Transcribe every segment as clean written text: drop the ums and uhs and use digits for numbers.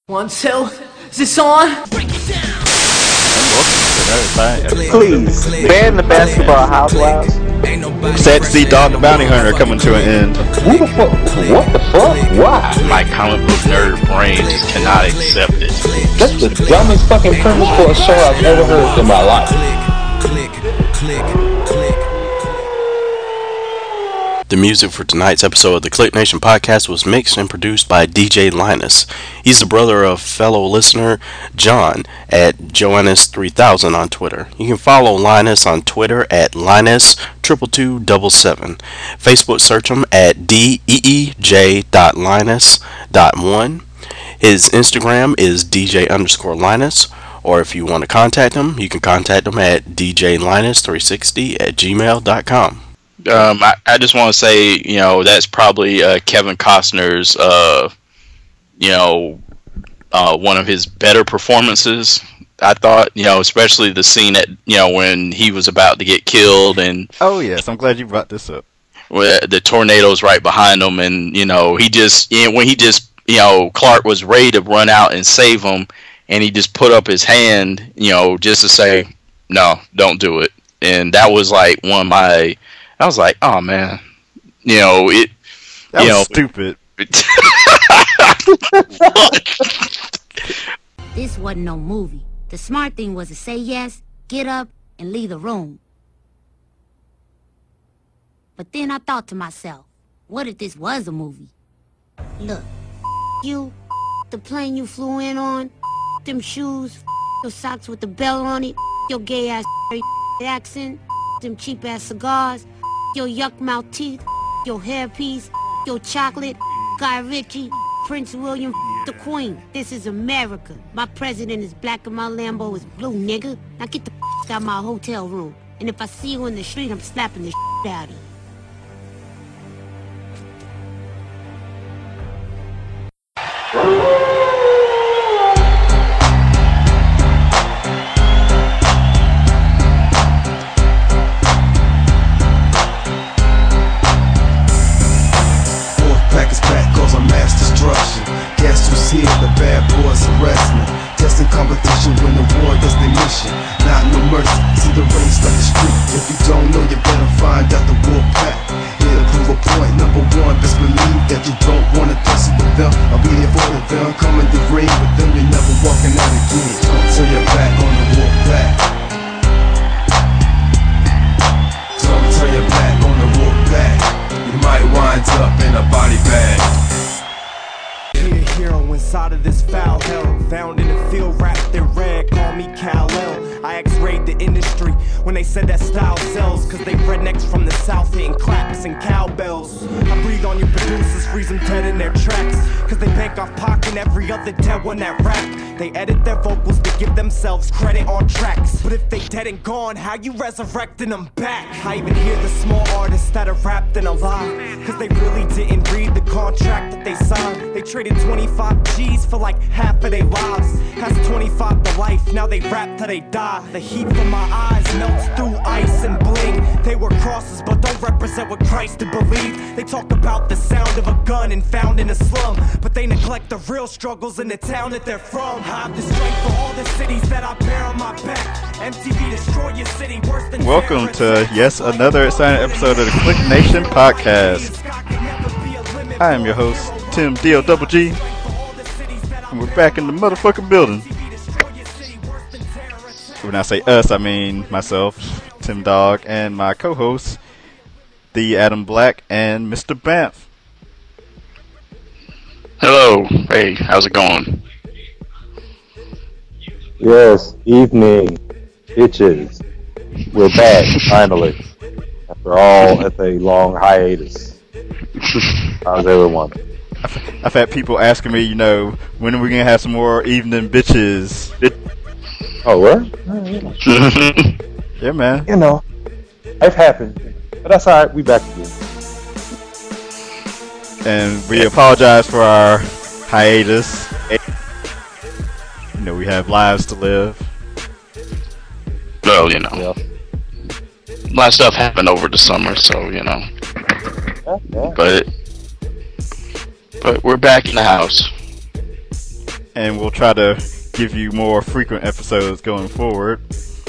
1, 2, is this on? Please, ban the basketball housewives. Sad to see Dog the Bounty Hunter coming to an end. Who the fuck? What the fuck? Why? My comic book nerd brain cannot accept it. That's the dumbest fucking premise for a show I've ever heard in my life. The music for tonight's episode of the Click Nation podcast was mixed and produced by DJ Linus. He's the brother of fellow listener John at Joannis3000 on Twitter. You can follow Linus on Twitter at Linus22277. Facebook search him at deej.linus.1. His Instagram is DJ_Linus. Or if you want to contact him, you can contact him at djlinus360@gmail.com. I just want to say, that's probably Kevin Costner's, one of his better performances. I thought, especially the scene at, when he was about to get killed, and Oh yes, I'm glad you brought this up. the tornado's right behind him, and Clark was ready to run out and save him, and he just put up his hand, just to say, no, don't do it. And that was like I was like, oh man, That was stupid. This wasn't no movie. The smart thing was to say yes, get up, and leave the room. But then I thought to myself, what if this was a movie? Look, you, the plane you flew in on, them shoes, your socks with the bell on it, your gay ass accent, them cheap ass cigars, your yuck mouth teeth, your hairpiece, your chocolate, Guy Ritchie, Prince William, the Queen. This is America. My president is black and my Lambo is blue, nigga. Now get the out of my hotel room. And if I see you in the street, I'm slapping the out of you. Guess who's here? The bad boys arresting. Testing competition when the war does their mission. Not no mercy, see the race like the street. If you don't know, you better find out the wolf pack. It'll prove a point. Number one, best believe that you don't wanna tussle with them. I'll be here for them. Come in the ring with them, you're never walking out again. Don't turn your back on the wolf pack. Don't turn your back on the wolf pack. You might wind up in a body bag. Hero inside of this foul hell, found in the field wrapped in red, call me Kal-El. I X-rayed the industry when they said that style sells, cause they rednecks from the south hitting claps and cowbells. I breathe on your producers, freeze them dead in their tracks, cause they bank off Pac and every other dead one that rap. They edit their vocals to give themselves credit on tracks, but if they dead and gone, how you resurrecting them back? I even hear the small artists that are wrapped in a lie, cause they really didn't read the contract that they signed. They traded 25 G's for like half of their lives. That's 25 to life, now they rap till they die. The heat from my eyes melts through ice and bling. They were crosses but don't represent what Christ did believe. They talk about the sound of a gun and found in a slum, but they neglect the real struggles in the town that they're from. I have the strength for all the cities that I bear on my back. MTV destroy your city worse than Welcome to another exciting episode of the Click Nation podcast. I am your host, Tim D-O-double-G, and we're back in the motherfucking building. When I say us, I mean myself, Tim Dog, and my co-hosts, the Adam Black and Mr. Banff. hello, hey, how's it going? Yes, evening, bitches. We're back, finally. After a long hiatus. How's everyone? I've had people asking me, when are we going to have some more evening bitches? Oh, what? Yeah, man. Life happened. But that's alright, we back again. And we apologize for our hiatus. We have lives to live. Well, Yeah. a lot of stuff happened over the summer, so, Yeah. but we're back in the house. and we'll try to give you more frequent episodes going forward.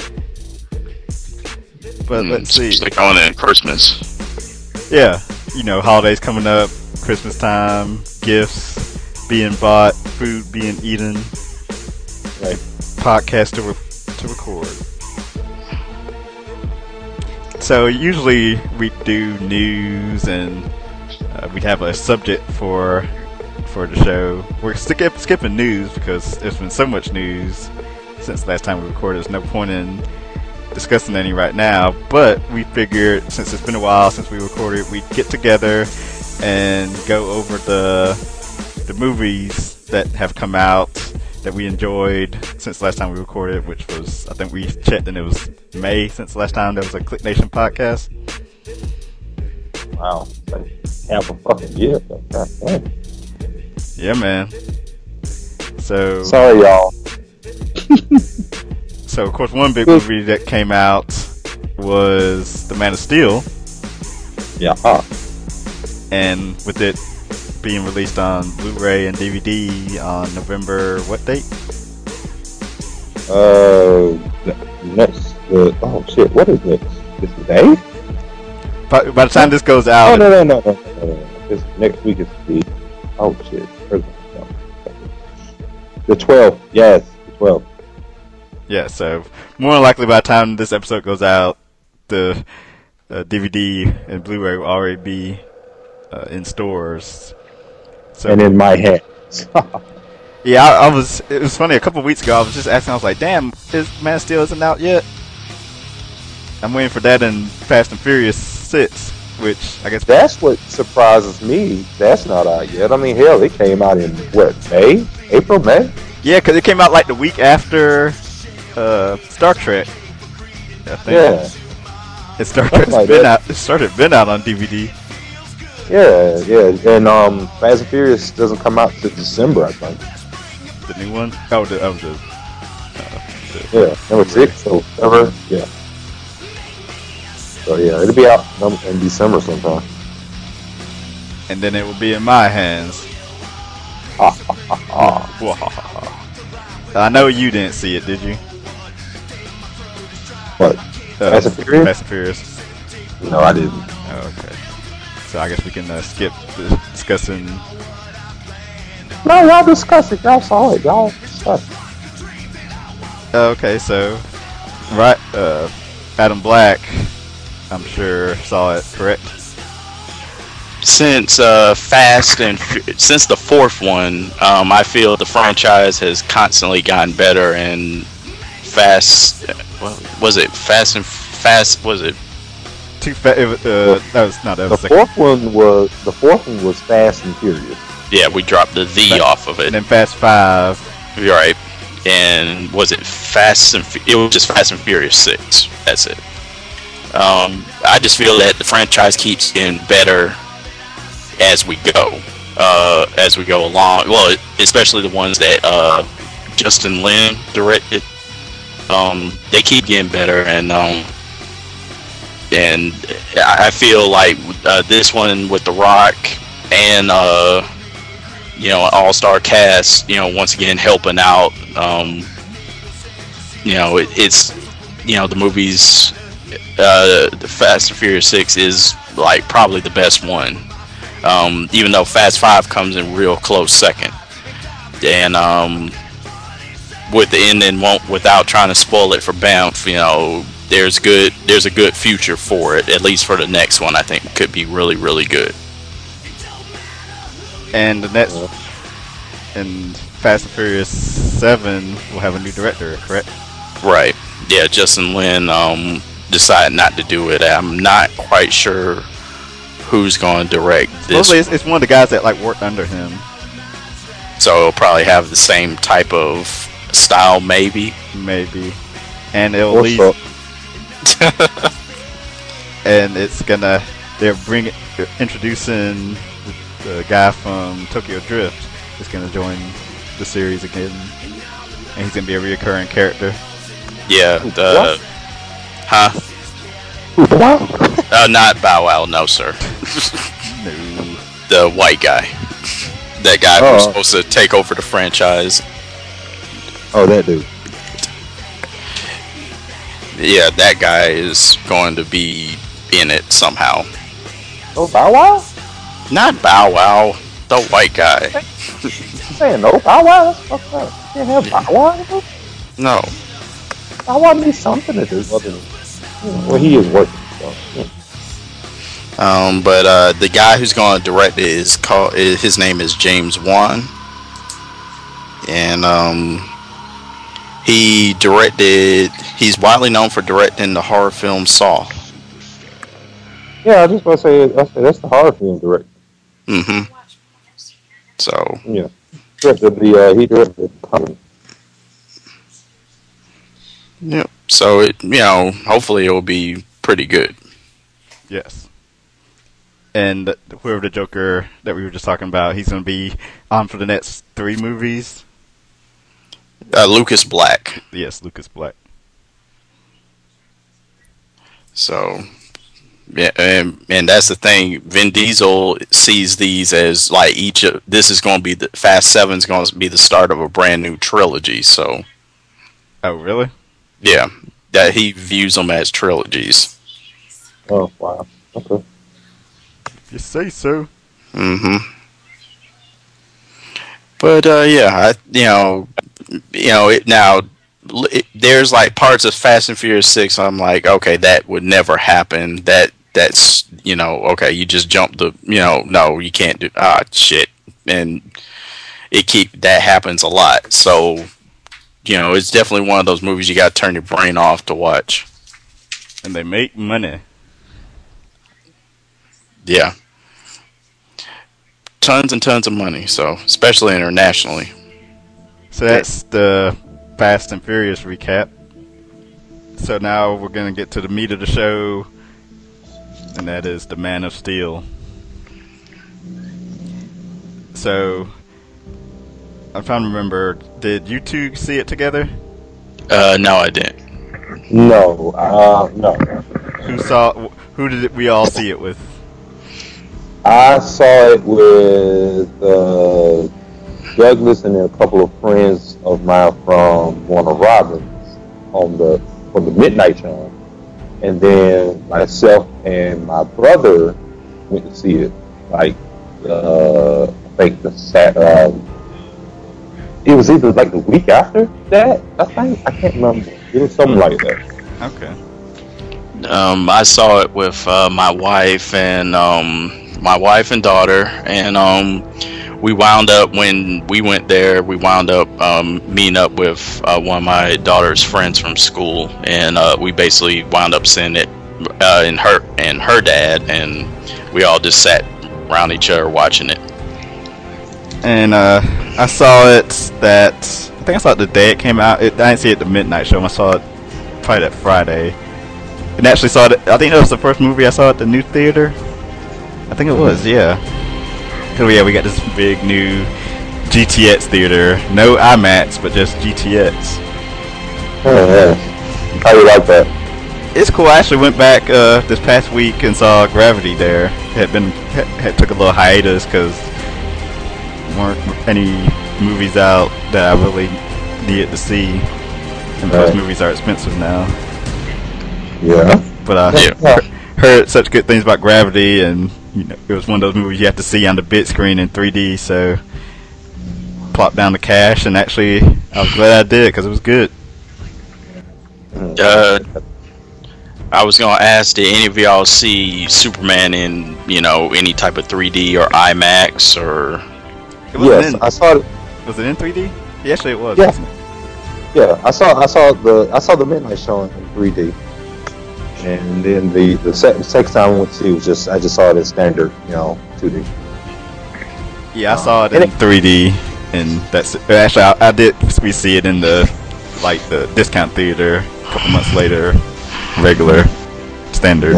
But let's see. Especially going in Christmas. Yeah, you know, holidays coming up, Christmas time, gifts being bought, food being eaten, Right. podcast to record. So usually we do news and we'd have a subject for the show. We're skipping news because there's been so much news since the last time we recorded. There's no point in discussing any right now, but we figured since it's been a while since we recorded, we'd get together and go over the movies that have come out that we enjoyed since the last time we recorded, which was, I think we checked and it was May since the last time there was a Click Nation podcast. Wow. Like half a fucking year. God damn. Yeah, man. So Sorry, y'all. So, of course, one big movie that came out was The Man of Steel. Yeah. And with it being released on Blu-ray and DVD on November, what date? Next. Oh, shit. What is next? This is the 8th? By the time this goes out... Oh, no. This next week is the... Oh, shit. The 12th. Yes, the 12th. Yeah, so more than likely by the time this episode goes out, the DVD and Blu-ray will already be in stores. So, And in my hands. yeah, I was. It was funny. A couple of weeks ago, I was just asking. I was like, "Damn, Man of Steel isn't out yet." I'm waiting for that and Fast and Furious 6, which I guess That's what surprises me. That's not out yet. I mean, hell, it came out in, what, May? April, May? Yeah, because it came out like the week after Star Trek. I think. Yeah. And Star Trek's like been that. out. It started been out on DVD. Yeah. And Fast and Furious doesn't come out till December, I think. The new one. Oh, the Yeah, number 6, so whatever. Yeah. So yeah, it'll be out in December sometime. and then it will be in my hands. I know you didn't see it, did you? What? Fast and Furious? Fast and Furious. No, I didn't. Oh, okay. So I guess we can skip the discussing. No, y'all discuss it. Y'all saw it. Y'all discuss it. Okay, so right, Adam Black, I'm sure saw it, correct? Since since the fourth one, I feel the franchise has constantly gotten better and Fast. What was it? Fast? Was it? That was not that The was the second. fourth one was Fast and Furious. Yeah, we dropped the off of it. And then Fast 5. You're right. And was it it was just Fast and Furious 6. That's it. I just feel that the franchise keeps getting better as we go along. Well, especially the ones that Justin Lin directed. They keep getting better, and I feel like this one with The Rock and all-star cast, once again helping out. It's the movies. The Fast and Furious 6 is like probably the best one, even though Fast 5 comes in real close second. And with the ending, without trying to spoil it for Banff, there's a good future for it. At least for the next one, I think could be really, really good. And the next, and Fast and Furious 7 will have a new director, correct? Right. Yeah, Justin Lin decided not to do it. I'm not quite sure who's going to direct this. Mostly it's one of the guys that worked under him. So it'll probably have the same type of style, maybe. And it'll What's lead. up? And they're introducing the guy from Tokyo Drift is gonna join the series again, and he's gonna be a reoccurring character. Yeah. What? Not Bow Wow, no sir. No. The white guy. That guy who's supposed to take over the franchise. Oh, that dude. Yeah, that guy is going to be in it somehow. Oh, Bow Wow? Not Bow Wow, the white guy. You saying no Bow Wow? That's fucked up. You can't have Bow Wow? No. Bow Wow needs something to do other than, well, he is working. So, But the guy who's going to direct it his name is James Wan, and he's widely known for directing the horror film Saw. yeah, I just want to say that's the horror film director. Mm-hmm. So Yeah, he directed the yep. So hopefully it will be pretty good. Yes. And whoever the Joker that we were just talking about, he's going to be on for the next 3 movies. Lucas Black. Yes, Lucas Black. So, yeah, and that's the thing. Vin Diesel sees these as like this is going to be Fast 7 is going to be the start of a brand new trilogy. So, Oh, really? yeah, that he views them as trilogies. Oh, wow. Okay. You say so. Mm-hmm. But yeah, there's like parts of Fast and Furious 6. I'm like, okay, that would never happen. That's okay. You just jump no, you can't do shit, and that happens a lot. So it's definitely one of those movies you got to turn your brain off to watch. And they make money. Yeah. Tons and tons of money, so especially internationally. So that's the Fast and Furious recap. So now we're going to get to the meat of the show, and that is the Man of Steel. So, I'm trying to remember, did you two see it together? No, I didn't. No, no. Who did we all see it with? I saw it with Douglas and a couple of friends of mine from Warner Robins for the midnight show, and then myself and my brother went to see it. Like I think it was either like the week after that. I can't remember. It was something like that. Okay. I saw it with my wife and daughter, and we wound up when we went there. We wound up meeting up with one of my daughter's friends from school, and we basically wound up seeing it and her dad, and we all just sat around each other watching it. And I saw it I think I saw it the day it came out. I didn't see it at the midnight show. I saw it probably that Friday. And actually saw it. I think that was the first movie I saw at the new theater. I think it was, yeah. Cause we got this big new GTX theater, no IMAX, but just GTX. Oh yeah. How do you like that? It's cool. I actually went back this past week and saw Gravity there. Had took a little hiatus because weren't any movies out that I really needed to see, and those movies are expensive now. Yeah. But I heard such good things about Gravity, and it was one of those movies you have to see on the big screen in 3D. So plopped down the cash, and actually I was glad I did because it was good. I was gonna ask, did any of y'all see Superman in any type of 3D or IMAX or? Yes, I saw it. Was it in 3D? Yeah, actually it was. Yeah. Wasn't it? Yeah, I saw the midnight show in 3D, and then the second time I went to see it was I just saw it in standard 2D. Yeah, I saw it in 3D, and that's actually I did see it in the discount theater a couple months later, regular standard.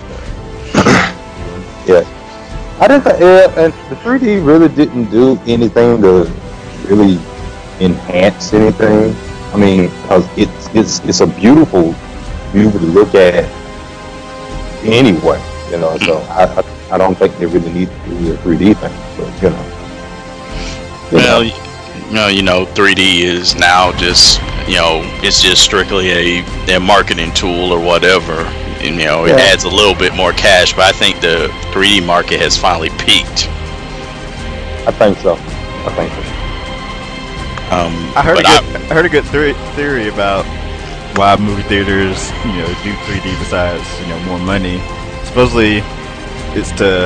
Yeah. I didn't and the 3D really didn't do anything to really enhance anything. I mean, because it's a beautiful view to look at anyway, So I don't think they really need to do a 3D thing, but Well, 3D is now just, it's just strictly a marketing tool or whatever. And, it adds a little bit more cash, but I think the 3D market has finally peaked. I think so. I heard a good theory about why movie theaters, do 3D besides, more money. Supposedly, it's to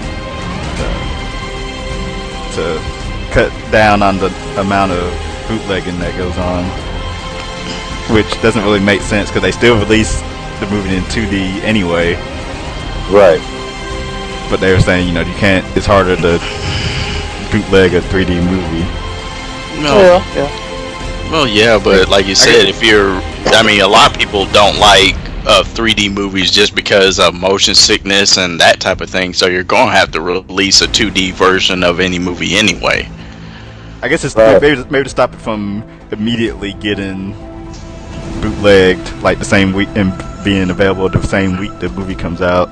cut down on the amount of bootlegging that goes on, which doesn't really make sense because they still release the movie in 2D anyway. Right. But they were saying, you can't. It's harder to bootleg a 3D movie. No. Well, yeah, but like you said, a lot of people don't like 3D movies just because of motion sickness and that type of thing. So you're going to have to release a 2D version of any movie anyway. I guess it's maybe to stop it from immediately getting bootlegged like the same week and being available the same week the movie comes out.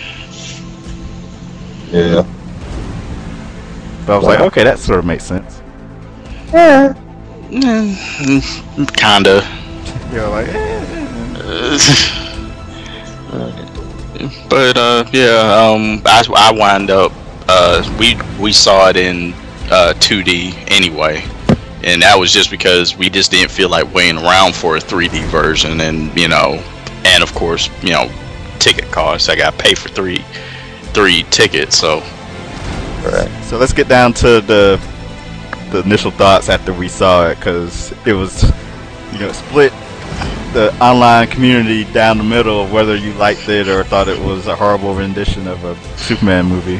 Yeah. But I was like, okay, that sort of makes sense. Yeah. Kinda. You're like, But I wind up. We saw it in 2D anyway, and that was just because we just didn't feel like waiting around for a 3D version, and and of course, ticket costs. I got to pay for three tickets, so. Right. So let's get down to the initial thoughts after we saw it, because it was, split the online community down the middle of whether you liked it or thought it was a horrible rendition of a Superman movie.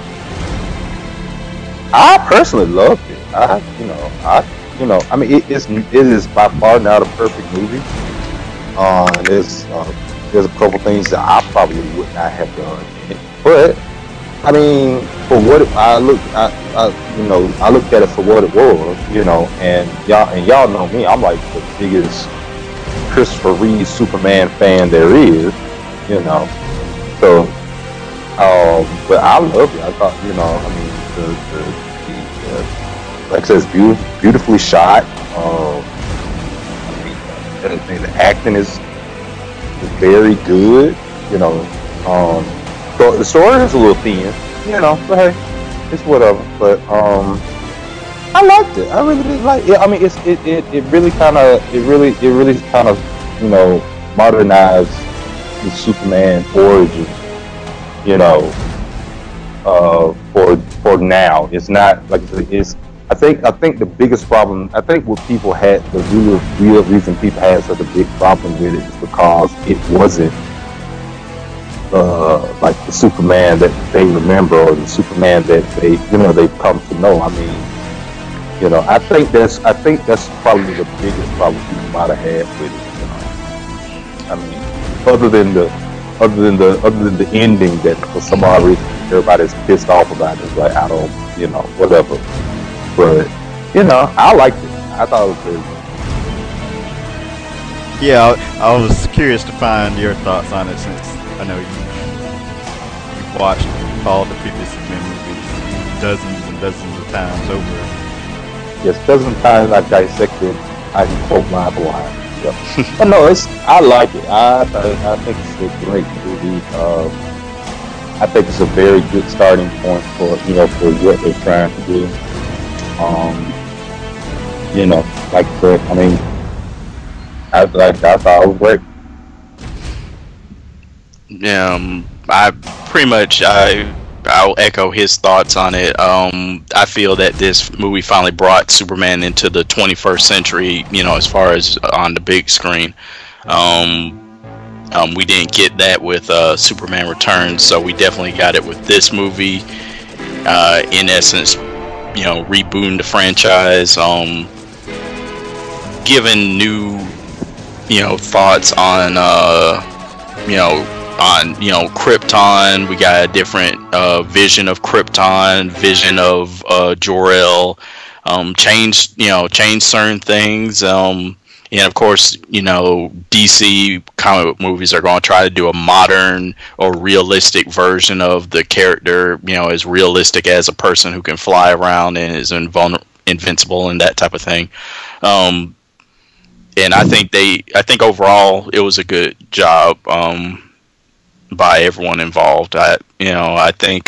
I personally loved it. I mean, it is by far not a perfect movie. There's a couple things that I probably would not have done in it, but I mean, for what I looked at it for what it was, and y'all know me. I'm like the biggest Christopher Reeve Superman fan there is, So, but I loved it. I thought, like I said, it's beautifully shot. The acting is very good. So the story is a little thin, but hey, it's whatever. But I liked it. I really did like it. I mean, it really kind of modernized the Superman origin. For now, it's not like it's. I think the biggest problem. I think what people had, the real reason people had such a big problem with it is because it wasn't like the Superman that they remember or the Superman that they've come to know. I mean, I think that's probably the biggest problem people might have had with it. I mean, other than the ending that for some odd reason everybody's pissed off about it. It's like, I don't, whatever. But I liked it. I thought it was very good. Yeah, I was curious to find your thoughts on it, since I know you've watched all the previous Superman movies dozens and dozens of times over. Yes, dozens of times I dissected. I can quote line for line. Yep. But no, I like it. I think it's a great movie. I think it's a very good starting point for what they're trying to do. Like I said, I mean, I thought it was great. Yeah, I pretty much I'll echo his thoughts on it. I feel that this movie finally brought Superman into the 21st century, as far as on the big screen. We didn't get that with Superman Returns, so we definitely got it with this movie. In essence, rebooting the franchise, giving new, thoughts on, Krypton. We got a different vision of Krypton, vision of Jor-El. Change certain things. And of course, DC comic book movies are going to try to do a modern or realistic version of the character, as realistic as a person who can fly around and is invincible and that type of thing. And I think overall it was a good job by everyone involved. I think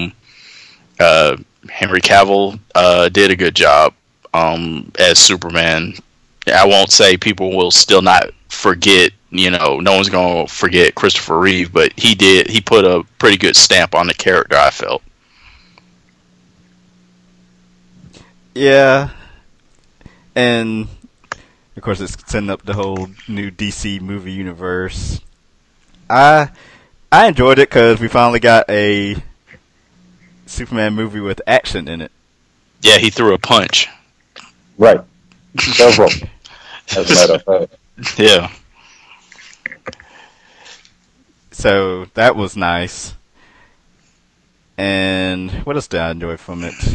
Henry Cavill did a good job as Superman. I won't say people will still not forget, no one's going to forget Christopher Reeve, but he put a pretty good stamp on the character, I felt. Yeah. And of course it's setting up the whole new DC movie universe. I enjoyed it because we finally got a Superman movie with action in it. Yeah, he threw a punch. Right. Several. As a matter of fact. Yeah. So that was nice. And what else did I enjoy from it?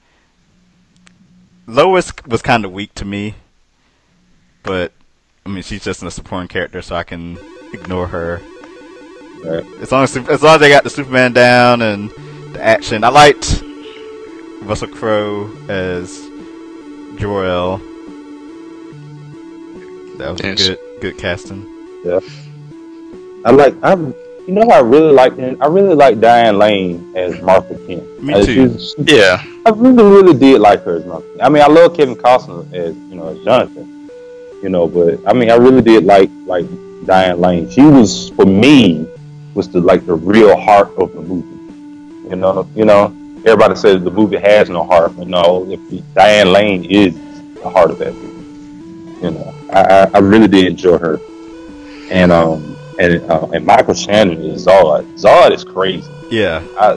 Lois was kind of weak to me, but I mean she's just a supporting character, so I can ignore her. Right. As long as they got the Superman down and the action, I liked Russell Crowe as Jor-El. That was good casting. Yeah. I really liked him. I really like Diane Lane as Martha Kent. Me too. Yeah. I really did like her as Martha Kent. I mean, I love Kevin Costner as as Jonathan. But I mean, I really did like Diane Lane. She was, for me, the real heart of the movie. Everybody says the movie has no heart, but no, Diane Lane is the heart of that movie. I really did enjoy her, and Michael Shannon is Zod. Zod is crazy. Yeah.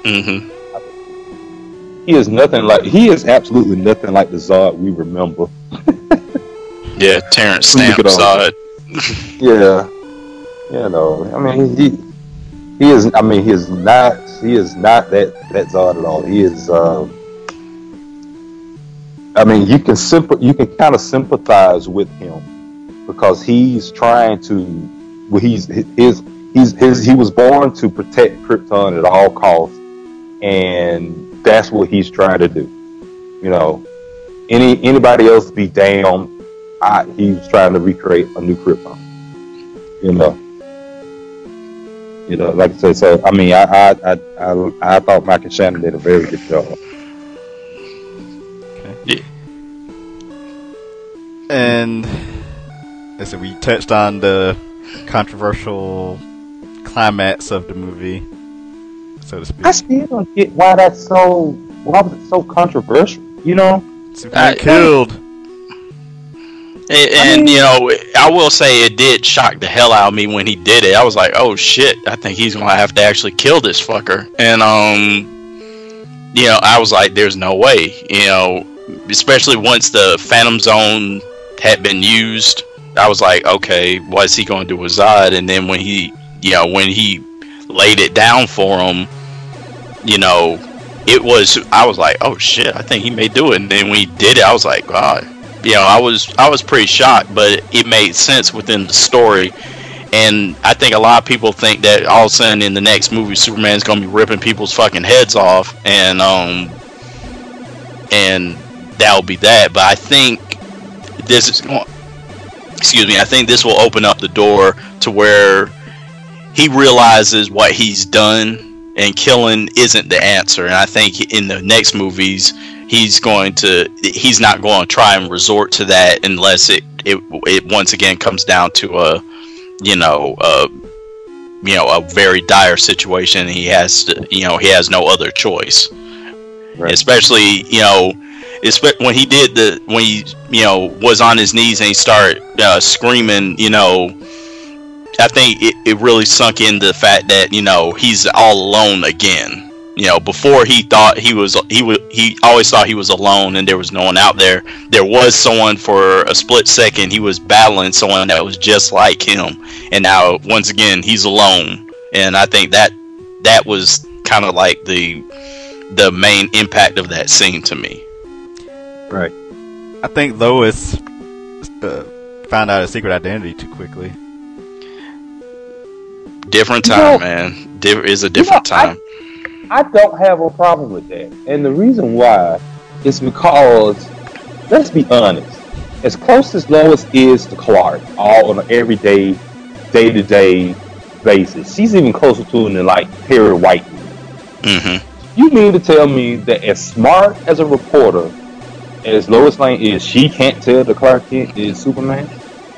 He is absolutely nothing like the Zod we remember. Yeah, Terrence Stamp Zod. Yeah. I mean, he is. I mean, he is not that Zod at all. He is. I mean, you can kind of sympathize with him because he's trying to. Well, he was born to protect Krypton at all costs, and that's what he's trying to do. Anybody else be damned. He's trying to recreate a new Krypton. Like I said. So I mean, I thought Michael Shannon did a very good job. Yeah. And so we touched on the controversial climax of the movie, so to speak. I still don't get why was it so controversial? Superman killed. And I will say it did shock the hell out of me when he did it. I was like, oh shit, I think he's gonna have to actually kill this fucker. And I was like, there's no way. Especially once the Phantom Zone had been used, I was like, okay, what's he gonna do with Zod? And then when he laid it down for him, I was like, oh shit, I think he may do it. And then when he did it, I was like, God. I was pretty shocked, but it made sense within the story. And I think a lot of people think that all of a sudden in the next movie, Superman's gonna be ripping people's fucking heads off, and that'll be that. But I think this is going. Excuse me. I think this will open up the door to where he realizes what he's done, and killing isn't the answer. And I think in the next movies, he's not going to try and resort to that unless it once again comes down to a very dire situation, and he has no other choice. Right. Especially when he was on his knees and he started screaming, I think it really sunk in the fact that he's all alone again. Before he always thought he was alone and there was no one out there. There was someone for a split second. He was battling someone that was just like him, and now once again he's alone. And I think that was kind of like the main impact of that scene to me. Right. I think Lois found out his secret identity too quickly. Different time, man. It's a different time. I don't have a problem with that, and the reason why is because let's be honest. As close as Lois is to Clark, all on an everyday, day-to-day basis, she's even closer to him than like Perry White. Mm-hmm. You mean to tell me that as smart as a reporter as Lois Lane is, she can't tell that Clark Kent is Superman?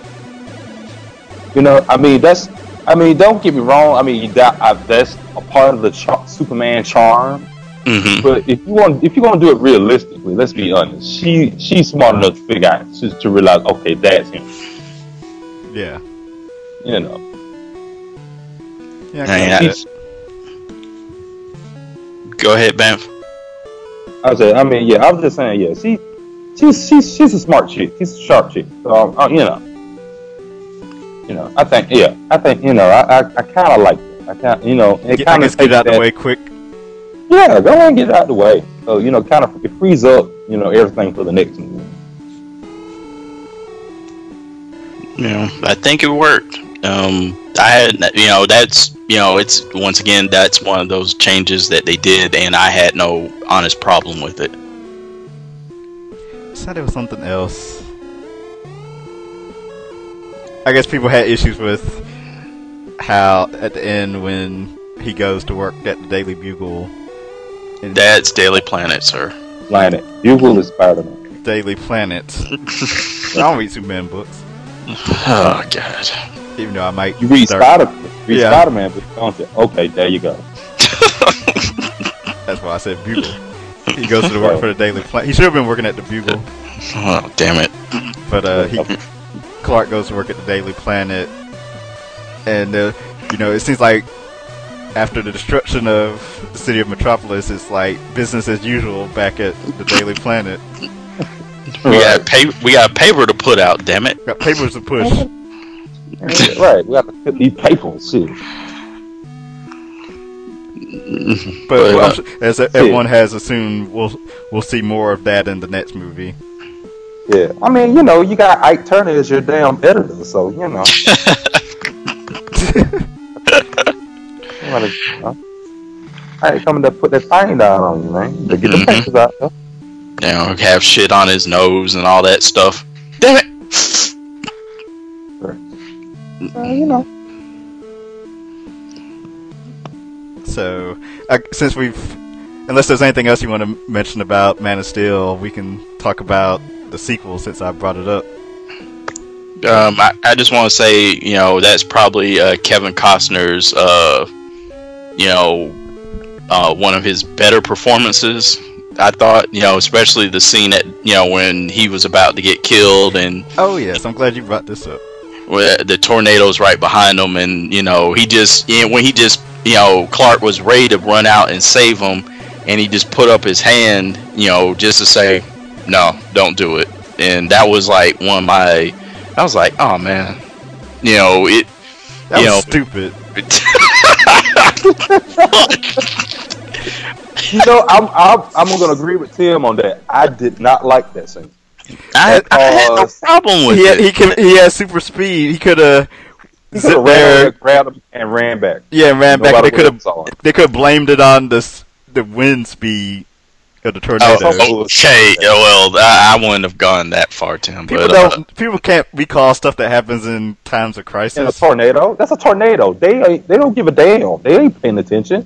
You know, I mean, don't get me wrong. I mean, that's a part of the Superman charm. Mm-hmm. But if you're gonna do it realistically, let's be honest. She's smart enough to figure out to realize, okay, that's him. Yeah. You know. Yeah. Go ahead, Banff. I was just saying, yeah. She's a smart chick. She's a sharp chick. So I think, I kind of like it. I kind of get out of the way quick. Yeah, go ahead and get it out of the way. So, kind of it frees up, everything for the next movie. I think it worked. It's once again, that's one of those changes that they did, and I had no honest problem with it. I said it was something else. I guess people had issues with how at the end when he goes to work at the Daily Bugle. That's Daily Planet, sir. Planet. Bugle is Spider-Man. Daily Planet. I don't read Superman books. Oh, God. Even though I might. You read Spider-Man books, don't you? Okay, there you go. That's why I said Bugle. He goes to work for the Daily Planet. He should have been working at the Bugle. Oh, damn it. But Clark goes to work at the Daily Planet. And, it seems like after the destruction of the city of Metropolis, it's like business as usual back at the Daily Planet. We got paper to put out, damn it. Got papers to push. Right, we got to put these papers, shit. But as everyone has assumed, we'll see more of that in the next movie. Yeah, I mean, you got Ike Turner as your damn editor, so I ain't coming to put that thing down on you, man. To get the papers out there. Have shit on his nose and all that stuff. Damn it! So, since unless there's anything else you want to mention about Man of Steel, we can talk about the sequel since I brought it up. I just want to say, that's probably Kevin Costner's, one of his better performances. I thought, especially the scene at, when he was about to get killed, and oh yes, I'm glad you brought this up. Where the tornado's right behind him, and Clark was ready to run out and save him, and he just put up his hand, just to say, no, don't do it. And that was like I was like, oh man, that was stupid. I'm gonna agree with Tim on that. I did not like that scene. I had no problem with it. He had super speed. He could have zipped there, grabbed him, and ran back. Yeah, ran back. They could have blamed it on the wind speed of the tornado. Okay, well, I wouldn't have gone that far, Tim. People can't recall stuff that happens in times of crisis. In a tornado? That's a tornado. They don't give a damn. They ain't paying attention.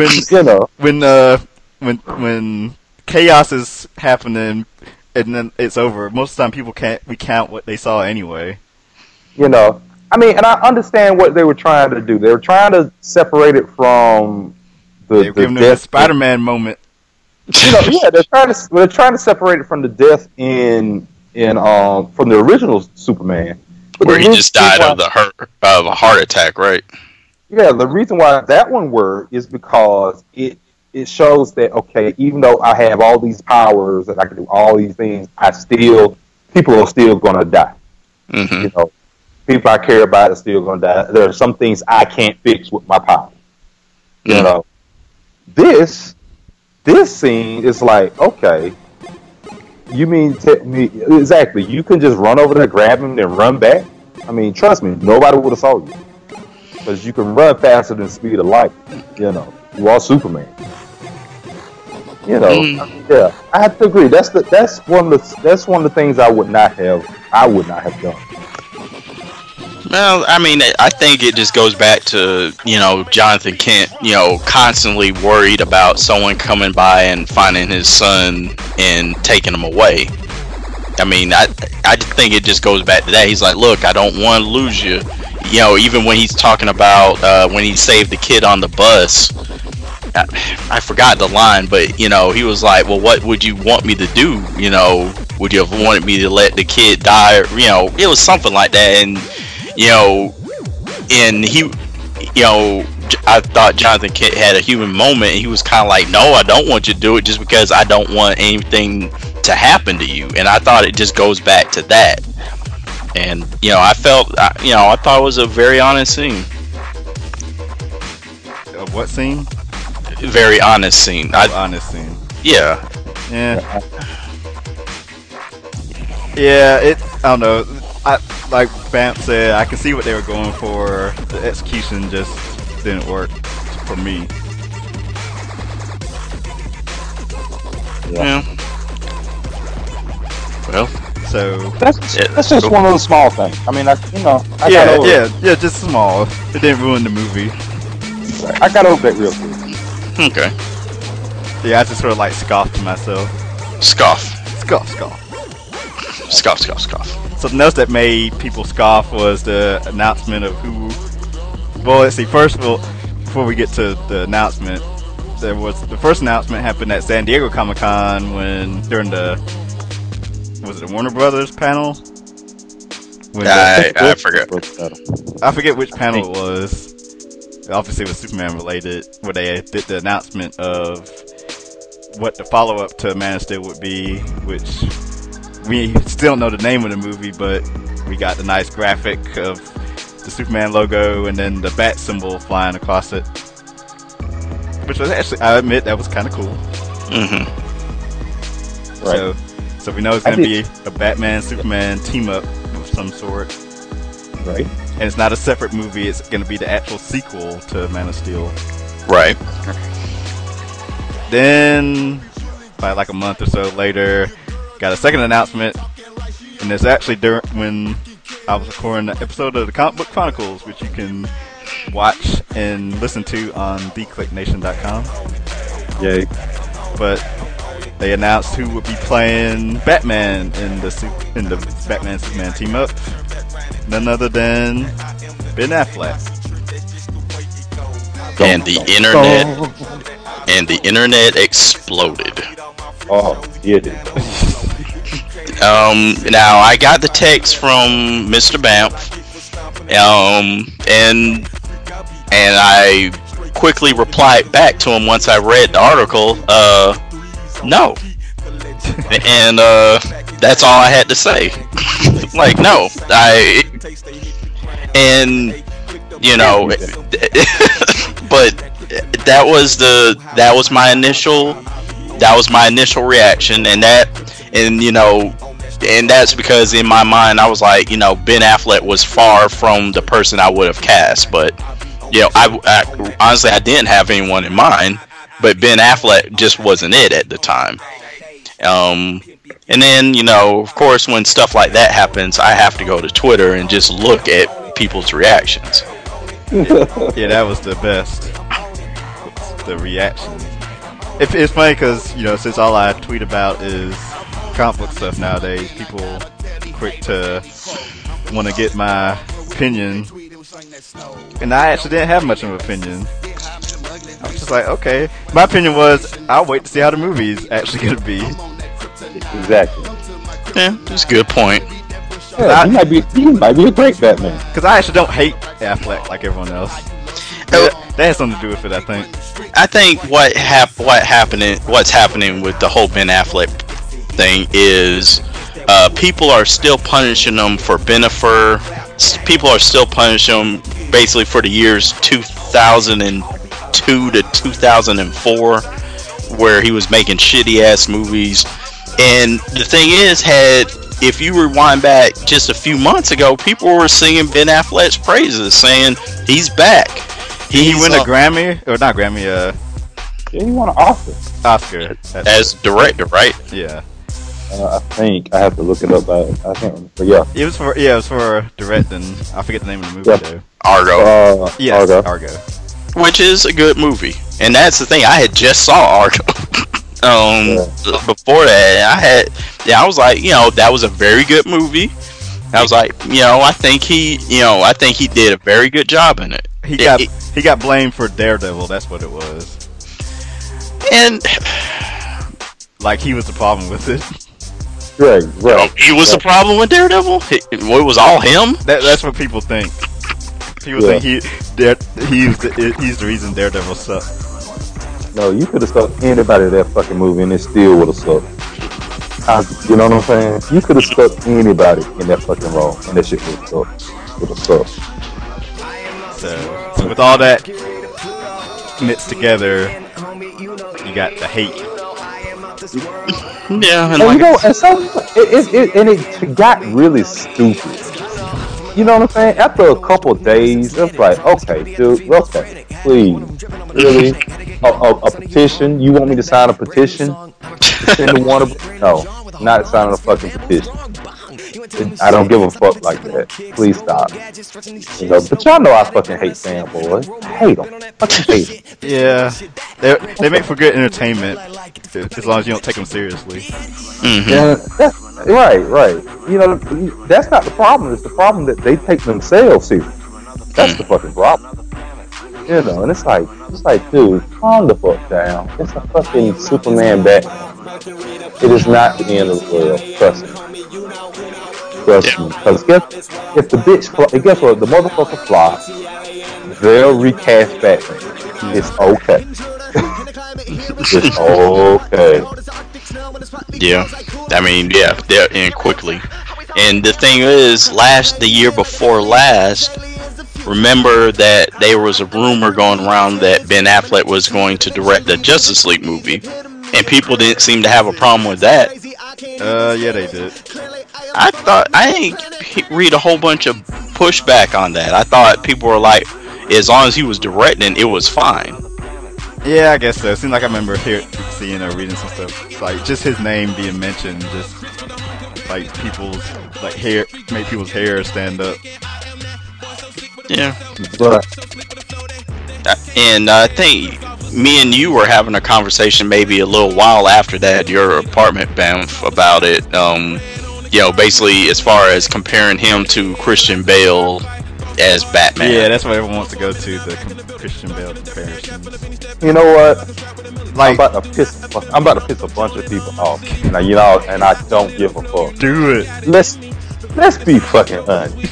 When chaos is happening and then it's over, most of the time people can't recount what they saw anyway. I mean, and I understand what they were trying to do. They were trying to separate it from they were giving them a Spider-Man moment. They're trying to separate it from the death in from the original Superman, where he just died of a heart attack, right? Yeah, the reason why that one worked is because it shows that, okay, even though I have all these powers and I can do all these things, people are still gonna die. Mm-hmm. People I care about are still gonna die. There are some things I can't fix with my power. This scene is like, okay, you mean exactly? You can just run over there, grab him, and run back? I mean, trust me, nobody would have saw you because you can run faster than the speed of light. You are Superman. You know, yeah, I have to agree. That's one of the things I would not have done. Well, I mean, I think it just goes back to, Jonathan Kent, constantly worried about someone coming by and finding his son and taking him away. I mean, I think it just goes back to that. He's like, look, I don't want to lose you. Even when he's talking about when he saved the kid on the bus, I forgot the line, but, he was like, well, what would you want me to do? Would you have wanted me to let the kid die? It was something like that. And, and he, I thought Jonathan Kent had a human moment, and he was kind of like, no, I don't want you to do it just because I don't want anything to happen to you. And I thought it just goes back to that. And, I thought it was a very honest scene. What scene? Very honest scene. Honest scene. Yeah. Yeah, I don't know. Like Bamp said, I can see what they were going for. The execution just didn't work for me. Yeah. Well, so that's just one of the small things. I mean, just small. It didn't ruin the movie. I got over it real quick. Okay. Yeah, I just sort of like scoffed to myself. Scoff. Something else that made people scoff was the announcement of who. Well, let's see. First of all, before we get to the announcement, the first announcement happened at San Diego Comic-Con during the Warner Brothers panel. I forget. I forget which panel it was. Obviously, it was Superman related, where they did the announcement of what the follow-up to Man of Steel would be, which we still don't know the name of the movie, but we got the nice graphic of the Superman logo and then the bat symbol flying across it, which was actually, I admit, that was kind of cool. Mm-hmm. Right. So we know it's going to be a Batman-Superman team-up of some sort. Right. And it's not a separate movie, it's going to be the actual sequel to Man of Steel. Right. Then, by like a month or so later, got a second announcement, and it's actually when I was recording an episode of the Comic Book Chronicles, which you can watch and listen to on theclicknation.com. Yay. But they announced who would be playing Batman in the Batman Superman team up. None other than Ben Affleck. And the internet exploded. Oh, yeah. Now I got the text from Mr. Bamp, and I quickly replied back to him once I read the article. No. And that's all I had to say. Like, no, but that was my initial reaction, and that's because in my mind I was like, Ben Affleck was far from the person I would have cast, but I honestly I didn't have anyone in mind, but Ben Affleck just wasn't it at the time. And then, of course, when stuff like that happens, I have to go to Twitter and just look at people's reactions. Yeah, that was the best. The reaction. It's funny because, since all I tweet about is comic book stuff nowadays, people quick to want to get my opinion. And I actually didn't have much of an opinion. I was just like, okay. My opinion was, I'll wait to see how the movie's actually going to be. Exactly. Yeah, that's a good point. Yeah, he might be a great Batman. Because I actually don't hate Affleck like everyone else. That has something to do with it, I think. I think what's happening with the whole Ben Affleck thing is people are still punishing him for Benifer. People are still punishing him basically for the years 2002 to 2004, where he was making shitty ass movies. And the thing is, if you rewind back just a few months ago, people were singing Ben Affleck's praises, saying he's back. He won a Grammy, or not Grammy? Yeah, he won an Oscar. Oscar. as director, right? Yeah. I think I have to look it up. I can't remember. But yeah. It was for directing. I forget the name of the movie Yeah. though. Argo, Yes, Argo. Argo. which is a good movie, and that's the thing. I had just saw Argo. Before that, I was like, that was a very good movie. I was like, I think he did a very good job in it. He got blamed for Daredevil. That's what it was. And like he was the problem with it. Right. he was the problem with Daredevil. It was all him. That's what people think. People think he's the reason Daredevil sucked. No, you could have stuck anybody in that fucking movie and it still would have sucked. You know what I'm saying? You could have stuck anybody in that fucking role and that shit would have sucked. So with all that mixed together, you got the hate. Yeah, and And and so it got really stupid. You know what I'm saying? After a couple of days, it's like, okay, dude, okay, please, really, a petition? You want me to sign a petition? No, not signing a fucking petition. I don't give a fuck like that. Please stop. But y'all know I fucking hate fanboys. I hate them. Fucking hate them. Yeah, they make for good entertainment as long as you don't take them seriously. Mm-hmm. Yeah, right. That's not the problem. It's the problem that they take themselves serious. That's the fucking problem. And it's like, dude, calm the fuck down. It's a fucking Superman Batman. It is not the end of the world. Trust me. Because if the bitch fly, guess what? The motherfucker fly. They'll recast Batman. It's okay. It's okay. Yeah, I mean, they're in quickly. And the thing is, the year before last, remember that there was a rumor going around that Ben Affleck was going to direct the Justice League movie, and people didn't seem to have a problem with that. Yeah, they did. I didn't read a whole bunch of pushback on that. I thought people were like, as long as he was directing, it was fine. Yeah, I guess so. It seems like I remember seeing or reading some stuff. Like just his name being mentioned, just like hair, make people's hair stand up. Yeah. And I think me and you were having a conversation maybe a little while after that at your apartment, Banff, about it. Basically as far as comparing him to Christian Bale as Batman. Yeah, that's what everyone wants to go to, the Christian Bale comparison. You know what? I'm about to piss a bunch of people off. And I don't give a fuck. Do it. Let's be fucking honest.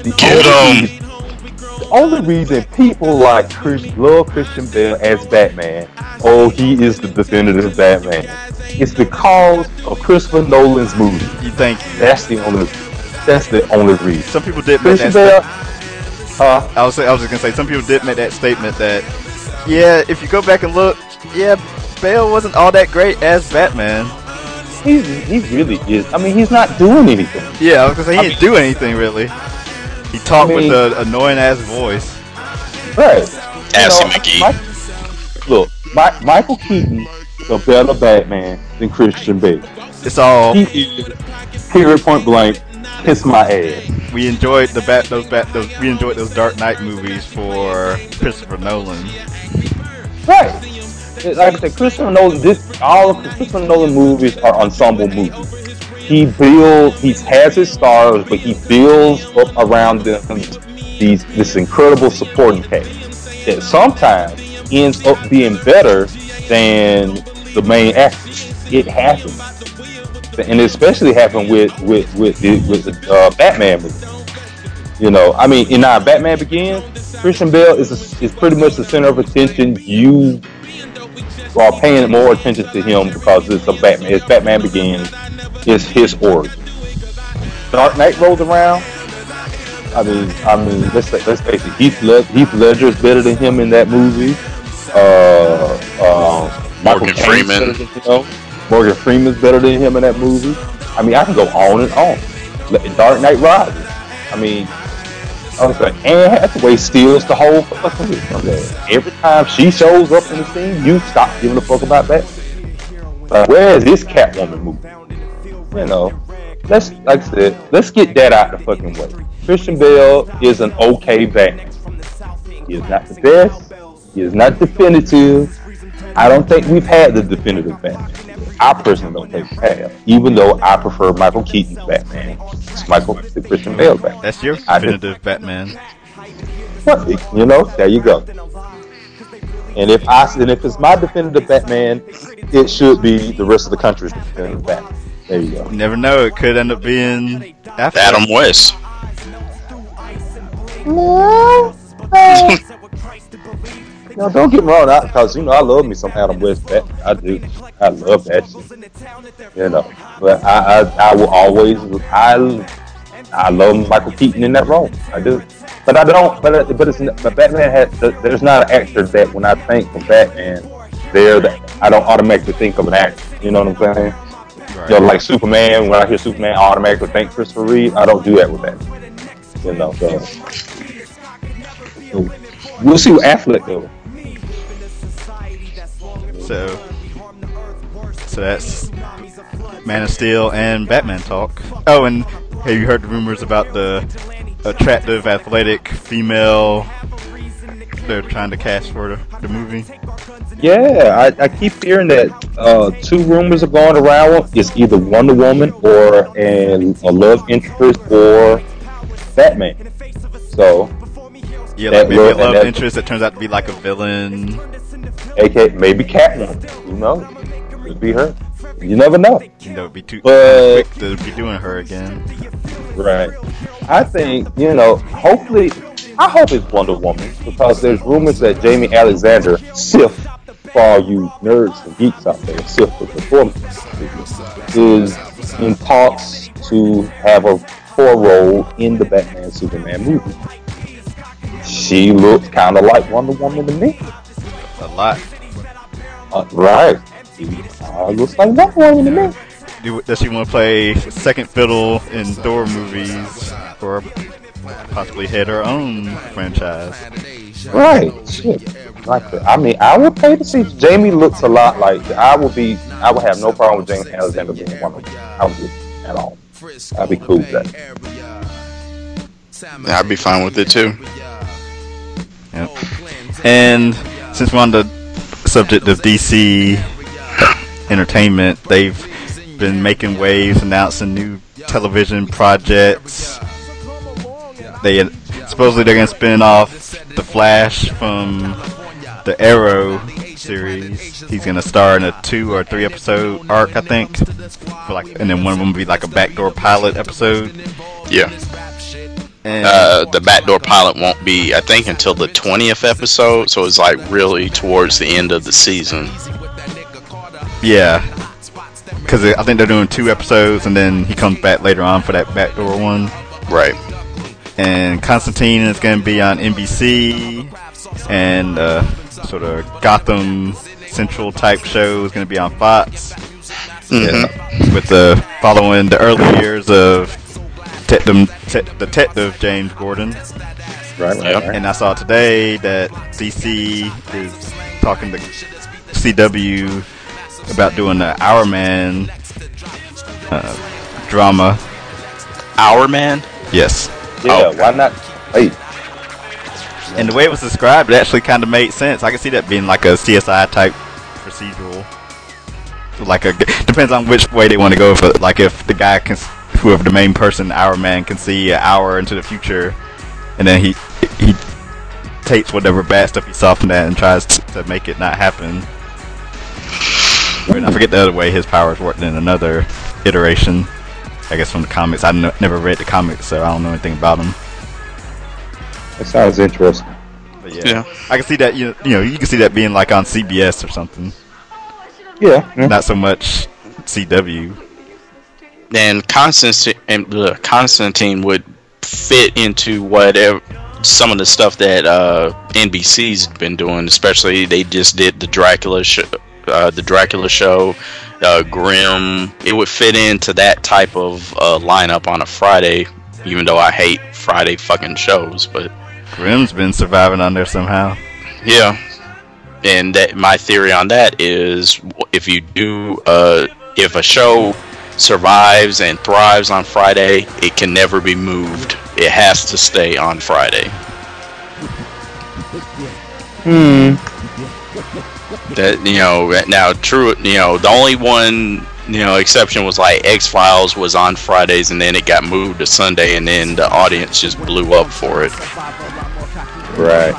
The only reason people love Christian Bale as Batman, he is the definitive Batman, it's because of Christopher Nolan's movie. You think? That's the only reason. Some people did make Christian that Bale. I was just gonna say, some people did make that statement that, if you go back and look, Bale wasn't all that great as Batman. He really is. I mean, he's not doing anything. Yeah, I was gonna say he didn't do anything really. He talked with an annoying ass voice. Right. Assy McGee. Michael Keaton is a better Batman than Christian Bale. It's all. Period. Point blank. Kiss my ass. We enjoyed we enjoyed those Dark Knight movies for Christopher Nolan. Right. Like I said, Christopher Nolan. All of Christopher Nolan movies are ensemble movies. He has his stars, but he builds up around them this incredible supporting cast that sometimes ends up being better than the main actors. It happens, and it especially happened with the Batman movie. I mean, in Batman Begins, Christian Bale is pretty much the center of attention. You are paying more attention to him because it's Batman. It's Batman Begins. It's his origin. Dark Knight rolls around. I mean, let's face it. Heath Ledger is better than him in that movie. Morgan Freeman. Morgan Freeman's better than him in that movie. I mean, I can go on and on. Dark Knight Rises. I mean, Anne Hathaway steals the whole fucking movie. Every time she shows up in the scene, you stop giving a fuck about that. Where is this Catwoman movie? You know, like I said, let's get that out the fucking way. Christian Bale is an okay Batman. He is not the best. He is not definitive. I don't think we've had the definitive Batman. I personally don't think we have, even though I prefer Michael Keaton's Batman. It's the Christian Bale Batman. That's your definitive Batman. What? You know, there you go. And if it's my definitive Batman, it should be the rest of the country's definitive Batman. There you go. You never know; it could end up being Adam West. No, don't get me wrong, because I love me some Adam West Batman. I do. I love that shit. You know, but I will always I love Michael Keaton in that role. I do. But I don't. But Batman there's not an actor that when I think of Batman, I don't automatically think of an actor. You know what I'm saying? Right. You know, like Superman. When I hear Superman, I automatically think Christopher Reeve. I don't do that with that. You know. So we'll see what Affleck does. So that's Man of Steel and Batman talk. Oh, and have you heard the rumors about the attractive, athletic female they're trying to cast for the movie? Yeah, I keep hearing that 2 rumors are going around. It's either Wonder Woman or a love interest or Batman. So yeah, like maybe a love interest that turns out to be like a villain. AKA maybe Catwoman. Who knows? Could be her. You never know. That would be too quick to be doing her again. Right. I think, hopefully, I hope it's Wonder Woman, because there's rumors that Jamie Alexander, Sif, for all you nerds and geeks out there, Sif the performance, is in talks to have a core role in the Batman Superman movie. She looks kind of like Wonder Woman to me. A lot. Right. Looks like Wonder Woman to me. Does she want to play second fiddle in Thor movies, or possibly head her own franchise? Right. Shit. Like that. I mean, I would pay to see. Jamie looks a lot like. I would have no problem with Jamie Alexander being Wonder Woman. I would at all. I'd be cool with that. Yeah, I'd be fine with it too. Yep. And since we're on the subject of DC entertainment, they've been making waves, announcing new television projects. Supposedly they're gonna spin off the Flash from the Arrow series. He's gonna star in a 2 or 3 episode arc, I think. And then one of them will be like a backdoor pilot episode. Yeah. The backdoor pilot won't be, I think, until the 20th episode, so it's like really towards the end of the season. Yeah, because I think they're doing 2 episodes, and then he comes back later on for that backdoor one. Right. And Constantine is going to be on NBC, and sort of Gotham Central type show is going to be on Fox. Mm-hmm. With following the early years of Detective James Gordon. Right. And I saw today that DC is talking to CW about doing the Our Man drama. Our Man? Yes. Yeah, why not? Hey. And the way it was described, it actually kind of made sense. I can see that being like a CSI type procedural. Depends on which way they want to go. If the guy whoever the main person, Our Man, can see an hour into the future, and then he takes whatever bad stuff he saw from that and tries to make it not happen. And I forget the other way his powers worked in another iteration, I guess, from the comics. I never read the comics, so I don't know anything about them. That sounds interesting. But yeah, I can see that. You can see that being like on CBS or something. Yeah. Not so much CW. And Constantine would fit into whatever some of the stuff that NBC's been doing. Especially, they just did the Dracula show. Grimm. It would fit into that type of lineup on a Friday, even though I hate Friday fucking shows. But Grimm's been surviving on there somehow. Yeah. and that my theory on that is if you do if a show survives and thrives on Friday, it can never be moved. It has to stay on Friday. That, you know, now true, you know, the only one, you know, exception was like X-Files was on Fridays and then it got moved to Sunday and then the audience just blew up for it. Right.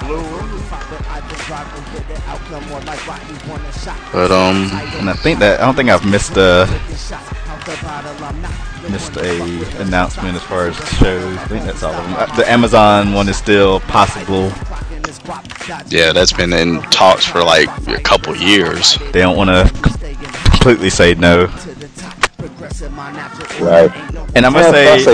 But and I don't think I've missed a announcement as far as shows. I think that's all of them. The Amazon one is still possible. yeah, that's been in talks for like a couple years. They don't want to completely say no. Right. And I must say,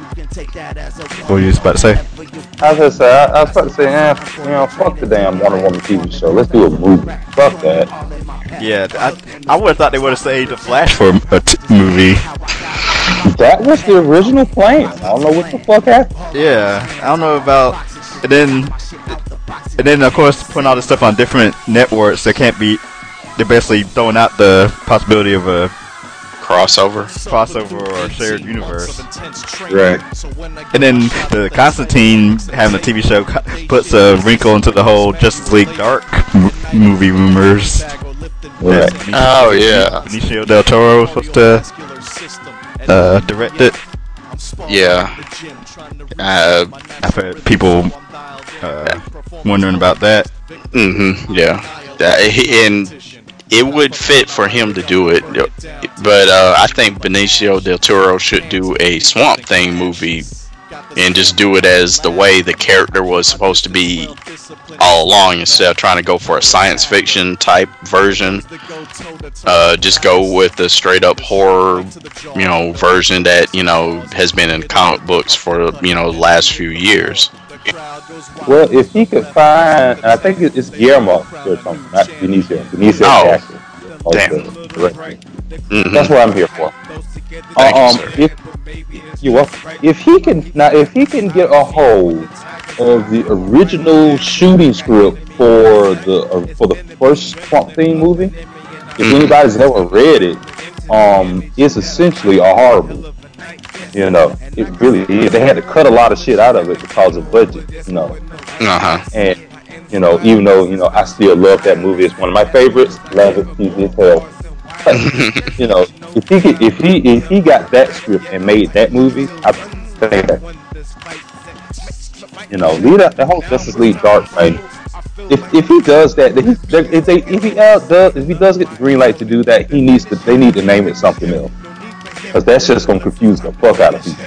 what were you just about to say? I was about to say, you know, fuck the damn Wonder Woman TV show. Let's do a movie. Fuck that. Yeah, I would have thought they would have saved the Flash for a movie. That was the original plan. I don't know what the fuck happened. Yeah, I don't know about. And then of course putting all this stuff on different networks. They're basically throwing out the possibility of a Crossover or shared universe. Right. And then the Constantine having a TV show puts a wrinkle into the whole Justice League Dark movie rumors. Right. Oh yeah. Benicio del Toro was supposed to direct it. Yeah. I've heard people wondering about that. Yeah. And it would fit for him to do it, but I think Benicio del Toro should do a Swamp Thing movie and just do it as the way the character was supposed to be all along, instead of trying to go for a science fiction type version. Just go with the straight up horror, you know, version that, you know, has been in comic books for, you know, the last few years. Well, if he could find, I think it's Guillermo, not Benicio. Benicio. Oh, damn. That's what I'm here for. Thank you, sir. If he can get a hold of the original shooting script for the first Swamp Thing movie, if anybody's ever read it, it's essentially a horror movie. You know, it really is. They had to cut a lot of shit out of it because of budget, you know. And, you know, even though, you know, I still love that movie. It's one of my favorites. Love it. Easy as hell. But, you know, if he got that script and made that movie, I think that, you know, leave the whole Justice League Dark thing. If he does that, if he does get the green light to do that, they need to name it something else. Because that's just going to confuse the fuck out of people.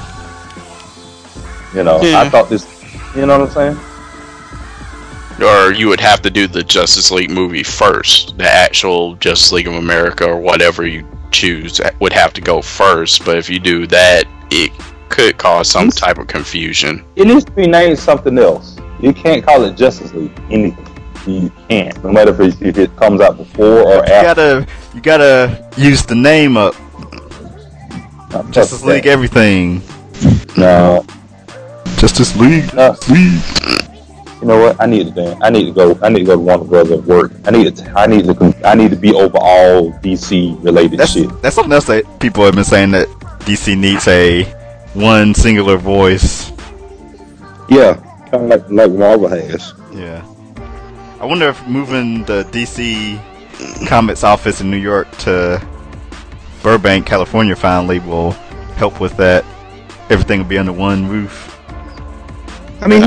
You know, I thought this, you know what I'm saying? Or you would have to do the Justice League movie first. The actual Justice League of America or whatever you choose would have to go first. But if you do that, it could cause some type of confusion. It needs to be named something else. You can't call it Justice League anything. You can't. No matter if it comes out before or after. You gotta use the name up. Justice League everything. No. Justice League. No. You know what? I need to go to Warner Brothers work. I need to be over all DC related shit. That's something else that people have been saying, that DC needs a one singular voice. Yeah, kind of like Marvel has. Yeah. I wonder if moving the DC Comics office in New York to Burbank, California, finally will help with that. Everything will be under one roof. I mean,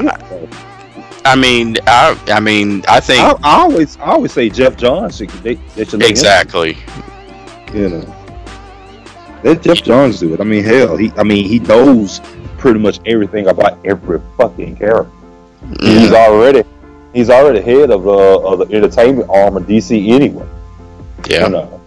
I think I always say Jeff Johns. They should let exactly. Him. You know, let Jeff Johns do it. I mean, hell, he knows pretty much everything about every fucking character. He's already head of the entertainment arm of DC anyway. Yeah. You know.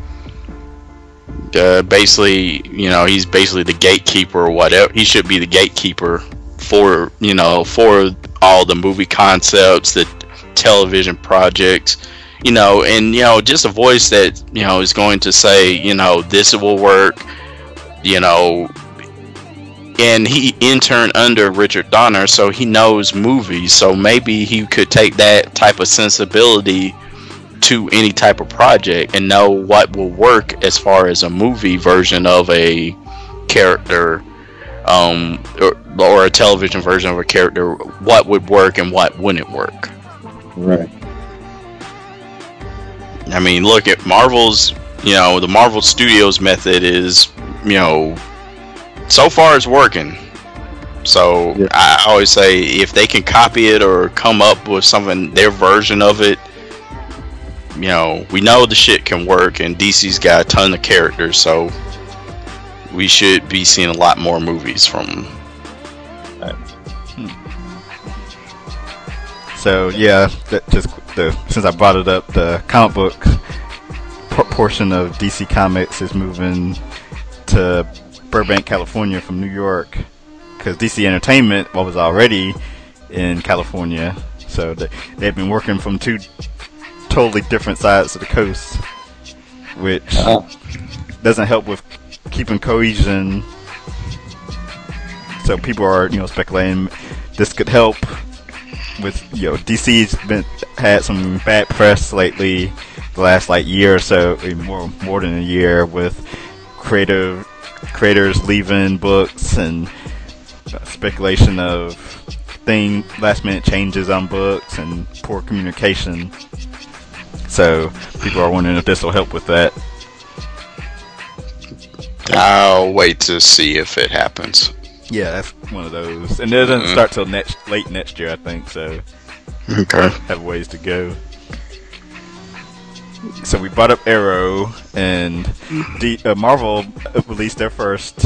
Basically, you know, he's basically the gatekeeper or whatever. He should be the gatekeeper for, you know, for all the movie concepts, the television projects, you know, and, you know, just a voice that, you know, is going to say, you know, this will work, you know, and he interned under Richard Donner, so he knows movies. So maybe he could take that type of sensibility to any type of project and know what will work as far as a movie version of a character, or a television version of a character. What would work and what wouldn't work. Right. I mean, look at Marvel's. The Marvel Studios method is, so far it's working. So yeah. I always say if they can copy it or come up with something, their version of it, we know the shit can work, and DC's got a ton of characters, so we should be seeing a lot more movies from them. So yeah, since I brought it up, the comic book portion of DC Comics is moving to Burbank, California from New York, because DC Entertainment was already in California, so they've been working from two totally different sides of the coast, which doesn't help with keeping cohesion. So people are speculating this could help with DC's had some bad press lately, the last year or so, more than a year, with creators leaving books and speculation of last minute changes on books and poor communication. So people are wondering if this will help with that. I'll wait to see if it happens. Yeah, that's one of those, and it doesn't start till late next year, I think. So, okay, have ways to go. So we brought up Arrow, and Marvel released their first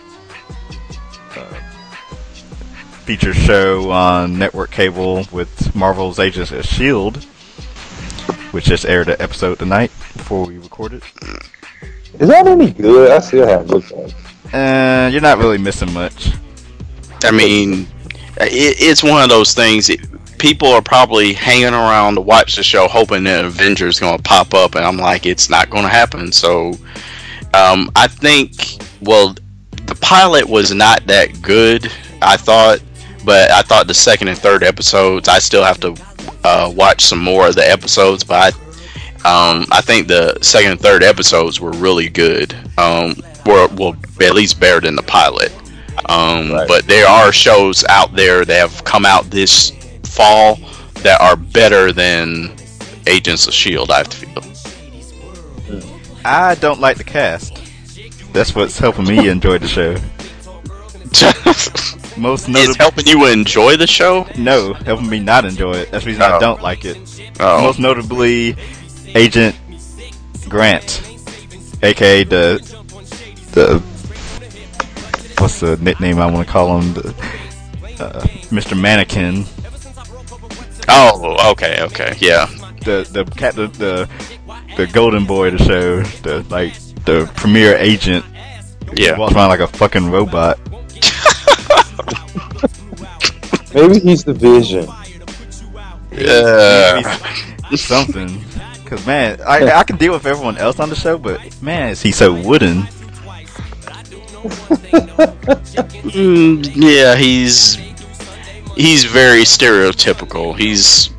feature show on network cable with Marvel's Agents of S.H.I.E.L.D., which just aired an episode tonight before we recorded. Is that any good? I still haven't looked at it. You're not really missing much. I mean, it's one of those things. People are probably hanging around to watch the show, hoping that Avengers is going to pop up, and I'm like, it's not going to happen. So, I think, the pilot was not that good, I thought, but I thought the second and third episodes, I still have to watch some more of the episodes, but I think the second and third episodes were really good. Were at least better than the pilot. Right. But there are shows out there that have come out this fall that are better than Agents of S.H.I.E.L.D., I feel. I don't like the cast. That's what's helping me enjoy the show. It's helping you enjoy the show? No, helping me not enjoy it. That's the reason I don't like it. Most notably, Agent Grant, aka the what's the nickname I want to call him? Mr. Mannequin. Oh, okay, yeah. The golden boy of the show, the premier agent. Yeah. Walks around like a fucking robot. Maybe he's the Vision. Something. Cause man, I can deal with everyone else on the show, but man, is he so wooden? Yeah, he's very stereotypical. He's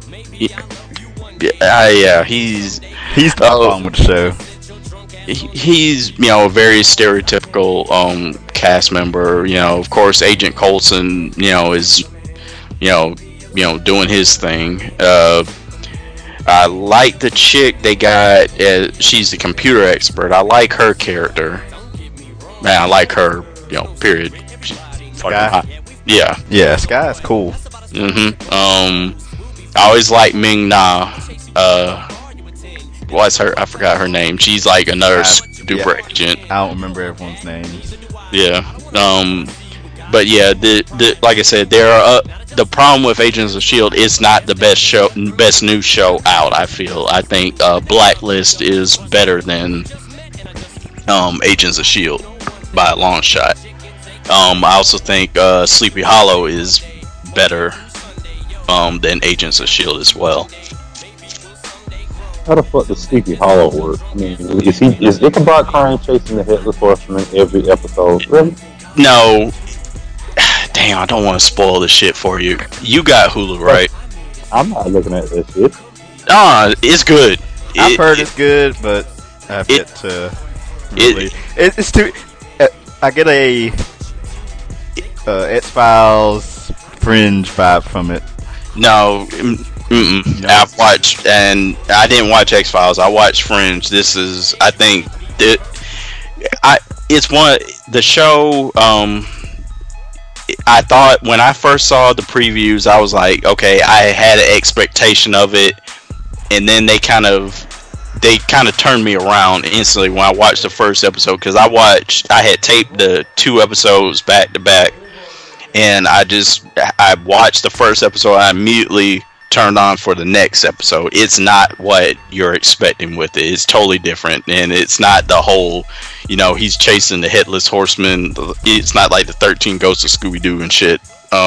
the problem with the show. He's a very stereotypical cast member. Of course, Agent Coulson is doing his thing. I like the chick they got. She's the computer expert. I like her character. Man, I like her. Period. She's Sky. Yeah, Sky's cool. I always like Ming Na. What's her? I forgot her name. She's like another super agent. I don't remember everyone's names. Yeah. But yeah, the like I said, there are the problem with Agents of S.H.I.E.L.D. is not the best new show out. I think Blacklist is better than Agents of S.H.I.E.L.D. by a long shot. I also think Sleepy Hollow is better than Agents of S.H.I.E.L.D. as well. How the fuck does Sleepy Hollow work? I mean, is Ichabod Crane chasing the Headless Horseman every episode? Really? No, damn, I don't want to spoil the shit for you. You got Hulu, right? I'm not looking at this shit. It's good. I've heard it's good, but I've yet to. Really, it's too. I get a X-Files Fringe vibe from it. No, I've watched, and I didn't watch X-Files. I watched Fringe. This is, I think, it's one the show. I thought when I first saw the previews, I was like, okay, I had an expectation of it, and then they kind of turned me around instantly when I watched the first episode, because I had taped the 2 episodes back to back, and I watched the first episode. I immediately turned on for the next episode. It's not what you're expecting with it. It's totally different, and it's not the whole, he's chasing the headless horseman. It's not like the 13 Ghosts of Scooby-Doo and shit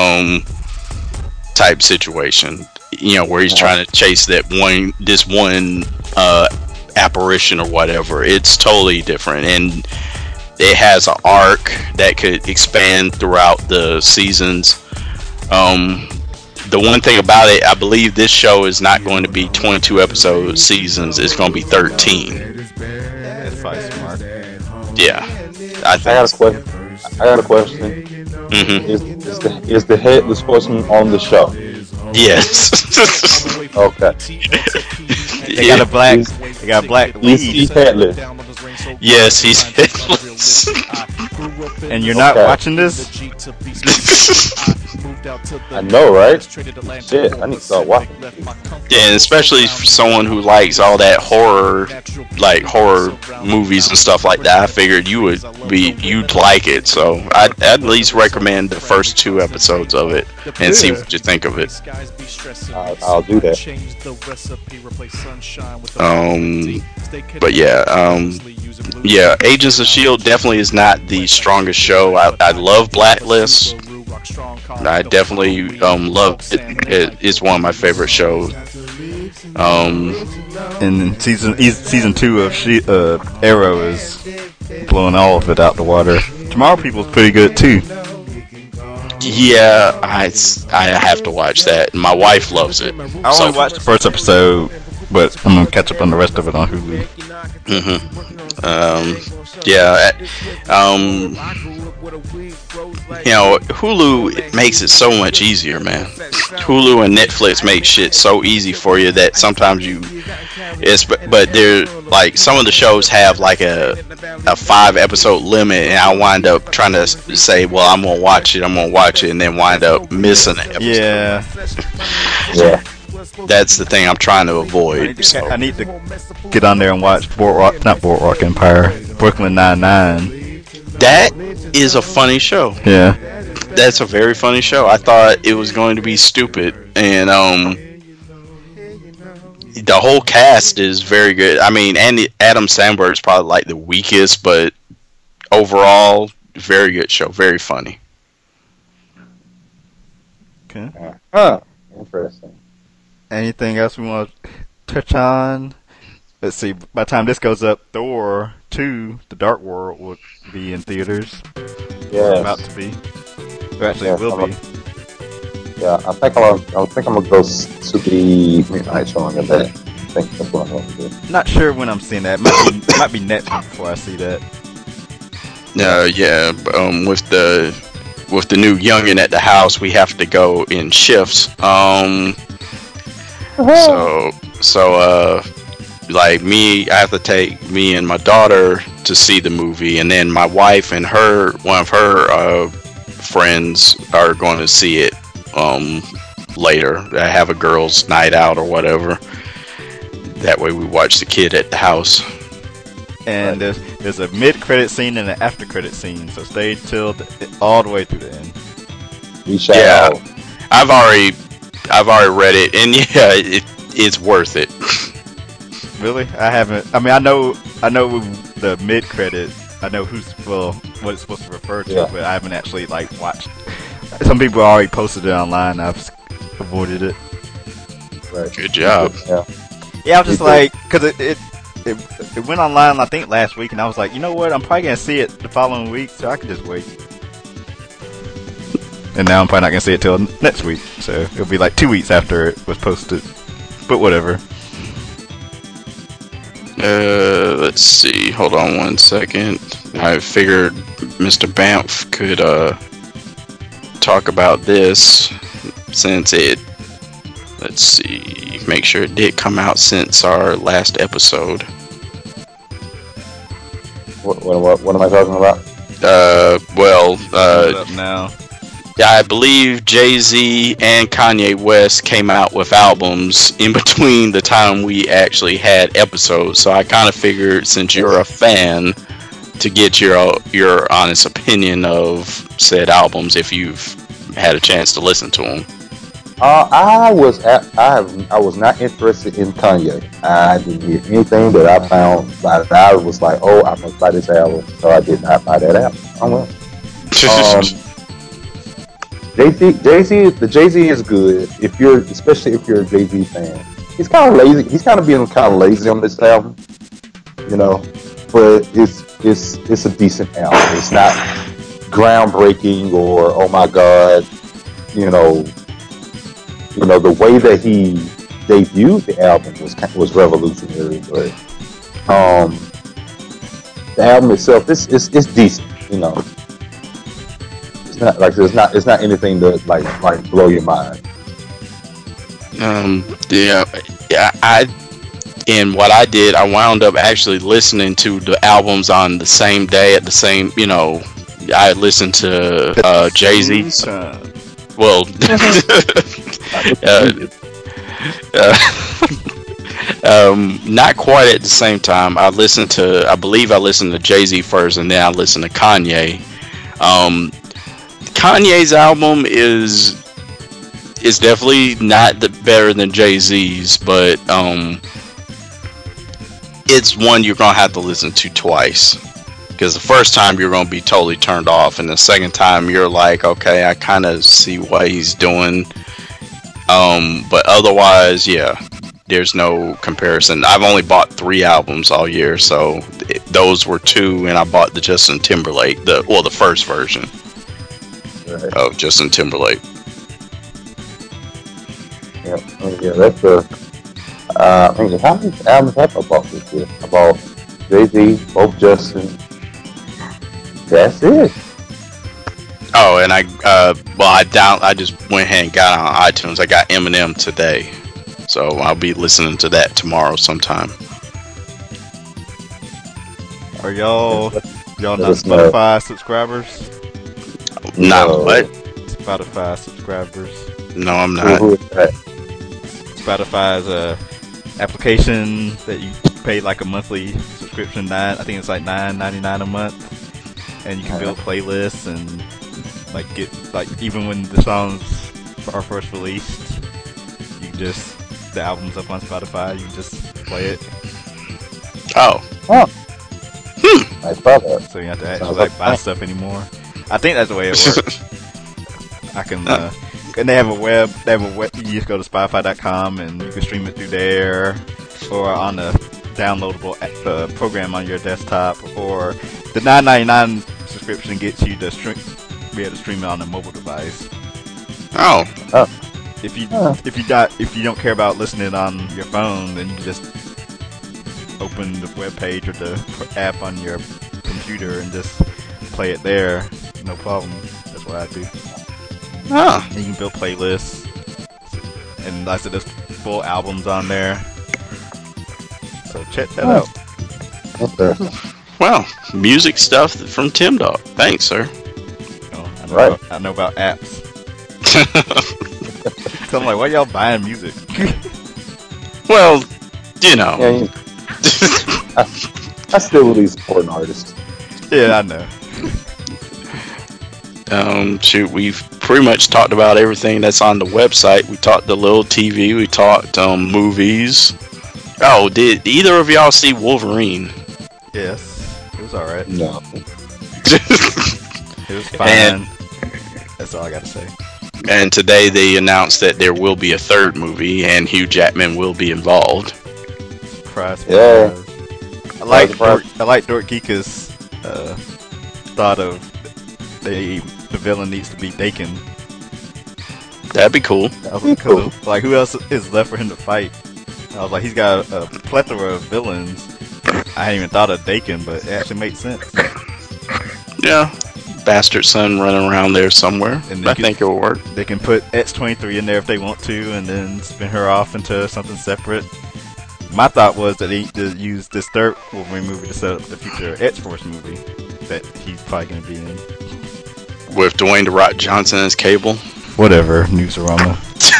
type situation, where he's trying to chase this one apparition or whatever. It's totally different, and it has an arc that could expand throughout the seasons. The one thing about it, I believe this show is not going to be 22 episode seasons. It's going to be 13. That's probably smart. Yeah, I got a question. Mm-hmm. Is the headless horseman on the show? Yes. Okay. They got a black lead. He's headless. Yes, he's headless. And you're not watching this? I know, right? Shit, I need to start watching. Yeah, and especially for someone who likes all that horror movies and stuff like that, I figured you'd like it. So I'd at least recommend the first 2 episodes of it and see what you think of it. I'll do that. But yeah, Agents of S.H.I.E.L.D. definitely is not the strongest show. I love Blacklist. I definitely love it. It's one of my favorite shows. And season 2 of Arrow is blowing all of it out the water. Tomorrow People's pretty good too. Yeah, I have to watch that. My wife loves it. I only watched the first episode, but I'm gonna catch up on the rest of it on Hulu. Hulu makes it so much easier, man. Hulu and Netflix make shit so easy for you that sometimes but they're like, some of the shows have like a 5 episode limit, and I wind up trying to say, well, I'm gonna watch it, and then wind up missing it. Yeah. That's the thing I'm trying to avoid. So. I need to get on there and watch Boardwalk Empire, Brooklyn Nine-Nine. That is a funny show. Yeah. That's a very funny show. I thought it was going to be stupid, and the whole cast is very good. I mean, Adam Sandberg is probably like the weakest, but overall, very good show. Very funny. Okay. Interesting. Anything else we want to touch on? Let's see. By the time this goes up, Thor 2: The Dark World will be in theaters. Yeah. About to be. Or actually, it will be. Yeah, I think I'm gonna go to the midnight showing of that. I think that's what I'm gonna do. Not sure when I'm seeing that. It might be next week before I see that. With the new youngin at the house, we have to go in shifts. Like me, I have to take me and my daughter to see the movie, and then my wife and one of her friends are going to see it later. I have a girls' night out or whatever. That way we watch the kid at the house. And there's a mid-credit scene and an after-credit scene, so stay till all the way through the end. Yeah, I've already read it, and yeah, it's worth it. Really? I haven't. I mean, I know the mid-credit. I know what it's supposed to refer to, but I haven't actually watched. Some people already posted it online. I've avoided it. Right. Good job. Yeah, I was just because it went online, I think, last week, and I was like, you know what? I'm probably gonna see it the following week, so I can just wait. and now I'm probably not gonna see it till next week. So it'll be like 2 weeks after it was posted. But whatever. Let's see. Hold on one second. I figured Mr. Banff could talk about this since it. Let's see. Make sure it did come out since our last episode. What am I talking about? Up now. I believe Jay-Z and Kanye West came out with albums in between the time we actually had episodes. So I kind of figured, since you're a fan, to get your honest opinion of said albums if you've had a chance to listen to them. I was not interested in Kanye. I didn't hear anything that I found. I was like, oh, I must buy this album, so I did not buy that album. Oh well. Jay-Z is good especially if you're a Jay-Z fan. He's kind of lazy. He's kind of being kind of lazy on this album, you know. But it's a decent album. It's not groundbreaking or oh my god, you know the way that he debuted the album was revolutionary. But the album itself it's decent, you know. It's not anything to like blow your mind. And what I did, I wound up actually listening to the albums on the same day at the same, I listened to Jay-Z. Well, not quite at the same time. I believe I listened to Jay-Z first, and then I listened to Kanye. Kanye's album is definitely not better than Jay-Z's, but it's one you're gonna have to listen to twice, because the first time you're gonna be totally turned off, and the second time you're like, okay, I kind of see what he's doing. But otherwise, yeah, there's no comparison. I've only bought 3 albums all year, so those were 2, and I bought the Justin Timberlake, the first version of Justin Timberlake. Yeah, that's how many albums have I bought this year? I bought Jay-Z, both Justin. That's it. Oh, and I just went ahead and got on iTunes. I got Eminem today, so I'll be listening to that tomorrow sometime. Are y'all not Spotify subscribers? Not what? Spotify subscribers. No, I'm not. Spotify is a application that you pay like a monthly subscription. I think it's like $9.99 a month, and you can build playlists and get even when the songs are first released, the album's up on Spotify. You just play it. Oh. I saw that. So you have to actually buy stuff anymore. I think that's the way it works. I can, and they have a web. You just go to Spotify.com and you can stream it through there, or on a downloadable program on your desktop, or the $9.99 subscription gets you to be able to stream it on a mobile device. Oh. If you don't care about listening on your phone, then you can just open the web page or the app on your computer and just play it there. No problem. That's what I do. Ah. And you can build playlists, and like I said, there's full albums on there. So check that out. Okay. Well, music stuff from Tim Dog. Thanks, sir. I know about apps. So I'm like, why y'all buying music? Well, Yeah, I still really support an artist. Yeah, I know. Shoot, we've pretty much talked about everything that's on the website. We talked the little TV. We talked movies. Oh, did either of y'all see Wolverine? Yes, it was alright. No. It was fine. That's all I gotta say. And today they announced that there will be a 3rd movie, and Hugh Jackman will be involved. Surprise. Yeah. I like Dork Geeka's thought of the villain needs to be Dakin, That'd be cool. I was like, cool. Like, who else is left for him to fight? I was like, he's got a plethora of villains. I hadn't even thought of Dakin, but it actually makes sense. Yeah. Bastard son running around there somewhere. And I think it will work. They can put X-23 in there if they want to, and then spin her off into something separate. My thought was that they just use this third Wolverine movie to set up the future X-Force movie that he's probably going to be in. With Dwayne "The Rock" Johnson as Cable. Whatever, Newsarama.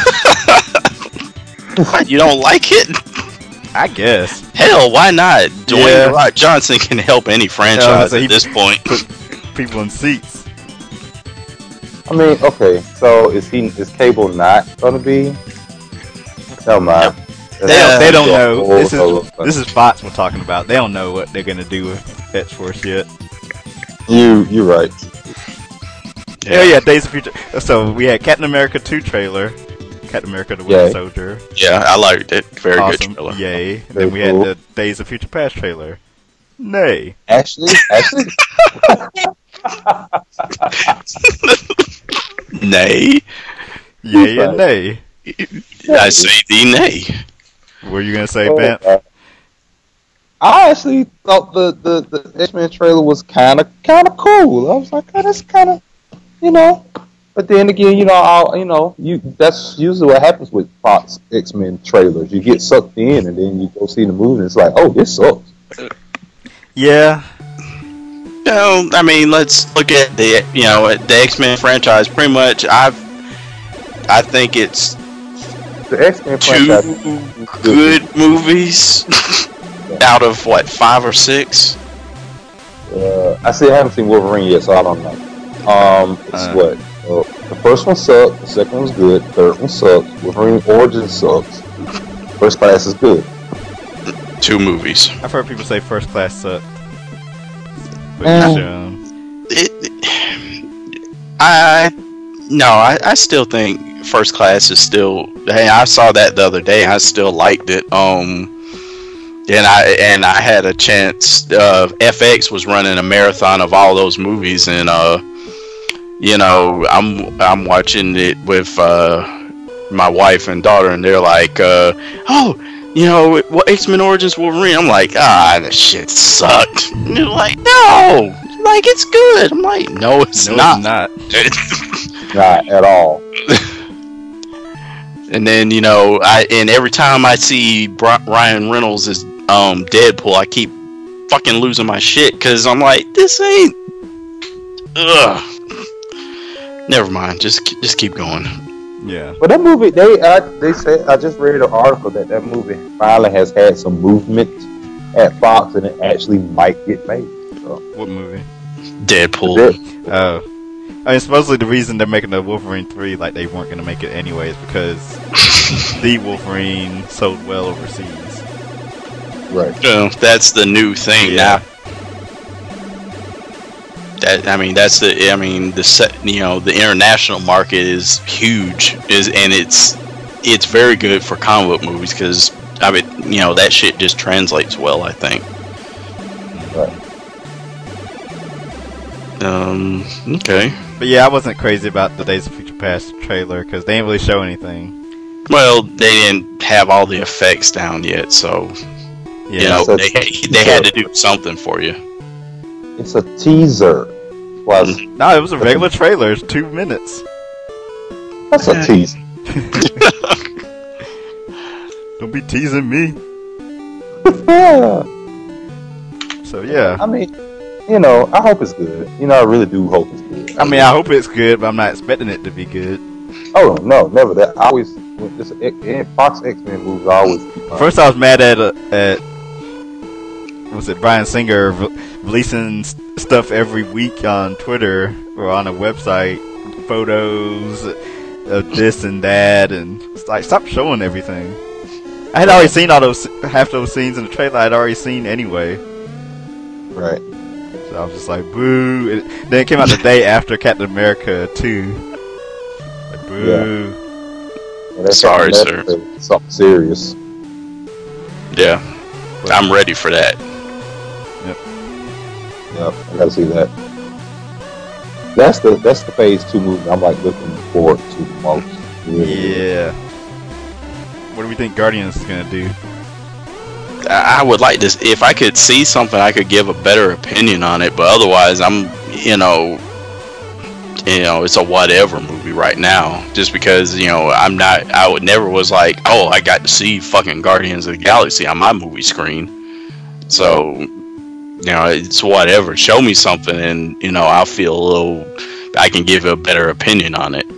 You don't like it? I guess. Hell, why not? Dwayne Yeah. "The Rock" Johnson can help any franchise so at this point. Put people in seats. I mean, okay, so is Cable not gonna be? Never mind. They don't know. Oh, This is Fox we're talking about. They don't know what they're gonna do with X-Force yet. You're right. Yeah, Days of Future. So we had Captain America 2 trailer. Captain America: The Winter Yay. Soldier. Yeah, I liked it. Very Awesome. good trailer. Yay. And Very then we had cool. the Days of Future Past trailer. Nay. Actually, Nay. Yay and nay. I say thee nay. What were you gonna say, Oh, Bam? I actually thought the X-Men trailer was kind of cool. I was like, oh, that's kind of, But then again, that's usually what happens with Fox X-Men trailers. You get sucked in, and then you go see the movie, and it's like, oh, this sucks. Yeah. No, I mean, let's look at the X-Men franchise. Pretty much, I think it's The X-Men two franchise. good movies out of what, 5 or 6. I haven't seen Wolverine yet, so I don't know. It's what? The first one sucked. The second one's good. Third one sucks. Wolverine Origins sucks. First Class is good. 2 movies. I've heard people say First Class sucked. But I still think First Class is still. Hey, I saw that the other day. I still liked it. And I had a chance. FX was running a marathon of all those movies, and I'm watching it with my wife and daughter, and they're like, what X-Men Origins Wolverine? I'm like, that shit sucked. And they're like, no, like it's good. I'm like, no, it's not. Not at all. And then and every time I see Ryan Reynolds as Deadpool, I keep fucking losing my shit because I'm like, this ain't. Ugh. Never mind. Just keep going. Yeah. But that movie, they said, I just read an article that movie finally has had some movement at Fox, and it actually might get made. So. What movie? Deadpool. Oh. I mean, supposedly the reason they're making the Wolverine 3, like they weren't going to make it anyways, because the Wolverine sold well overseas. Right. That's the new thing now. The international market is huge, and it's very good for comic book movies because that shit just translates well, I think. Right. Okay. But yeah, I wasn't crazy about the Days of Future Past trailer because they didn't really show anything. Well, they didn't have all the effects down yet, so Yeah. they had to do something for you. It's a teaser. Plus, No, it was a regular trailer. It's 2 minutes. that's a teaser. Don't be teasing me. So yeah. I mean, I hope it's good. I really do hope it's good. I mean, I hope it's good, but I'm not expecting it to be good. Oh no, never that. I always Fox X-Men movies always keep fun. First, I was mad at was it Bryan Singer releasing stuff every week on Twitter or on a website, photos of this and that, and it's like, stop showing everything. I had already seen half those scenes in the trailer. I'd already seen anyway. Right. So I was just like, boo. Then it came out the day after Captain America 2. Like, boo. Yeah, that's Sorry, something something serious. Yeah, I'm ready for that. Yep, I gotta see that. That's the phase 2 movie I'm like looking forward to the most. Yeah. What do we think Guardians is gonna do? I would like to, if I could see something, I could give a better opinion on it. But otherwise, it's a whatever movie right now. Just because I would never was like, oh, I got to see fucking Guardians of the Galaxy on my movie screen. So, it's whatever. Show me something, and I'll feel I can give a better opinion on it.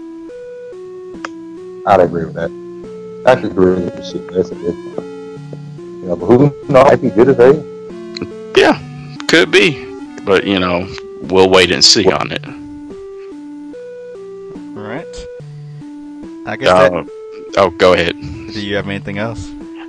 I'd agree with that. I could agree with the shit. That's a good. But who knows? Might be good as hell. Yeah, could be, but we'll wait and see on it. All right. I guess that. Oh, go ahead. Do you have anything else?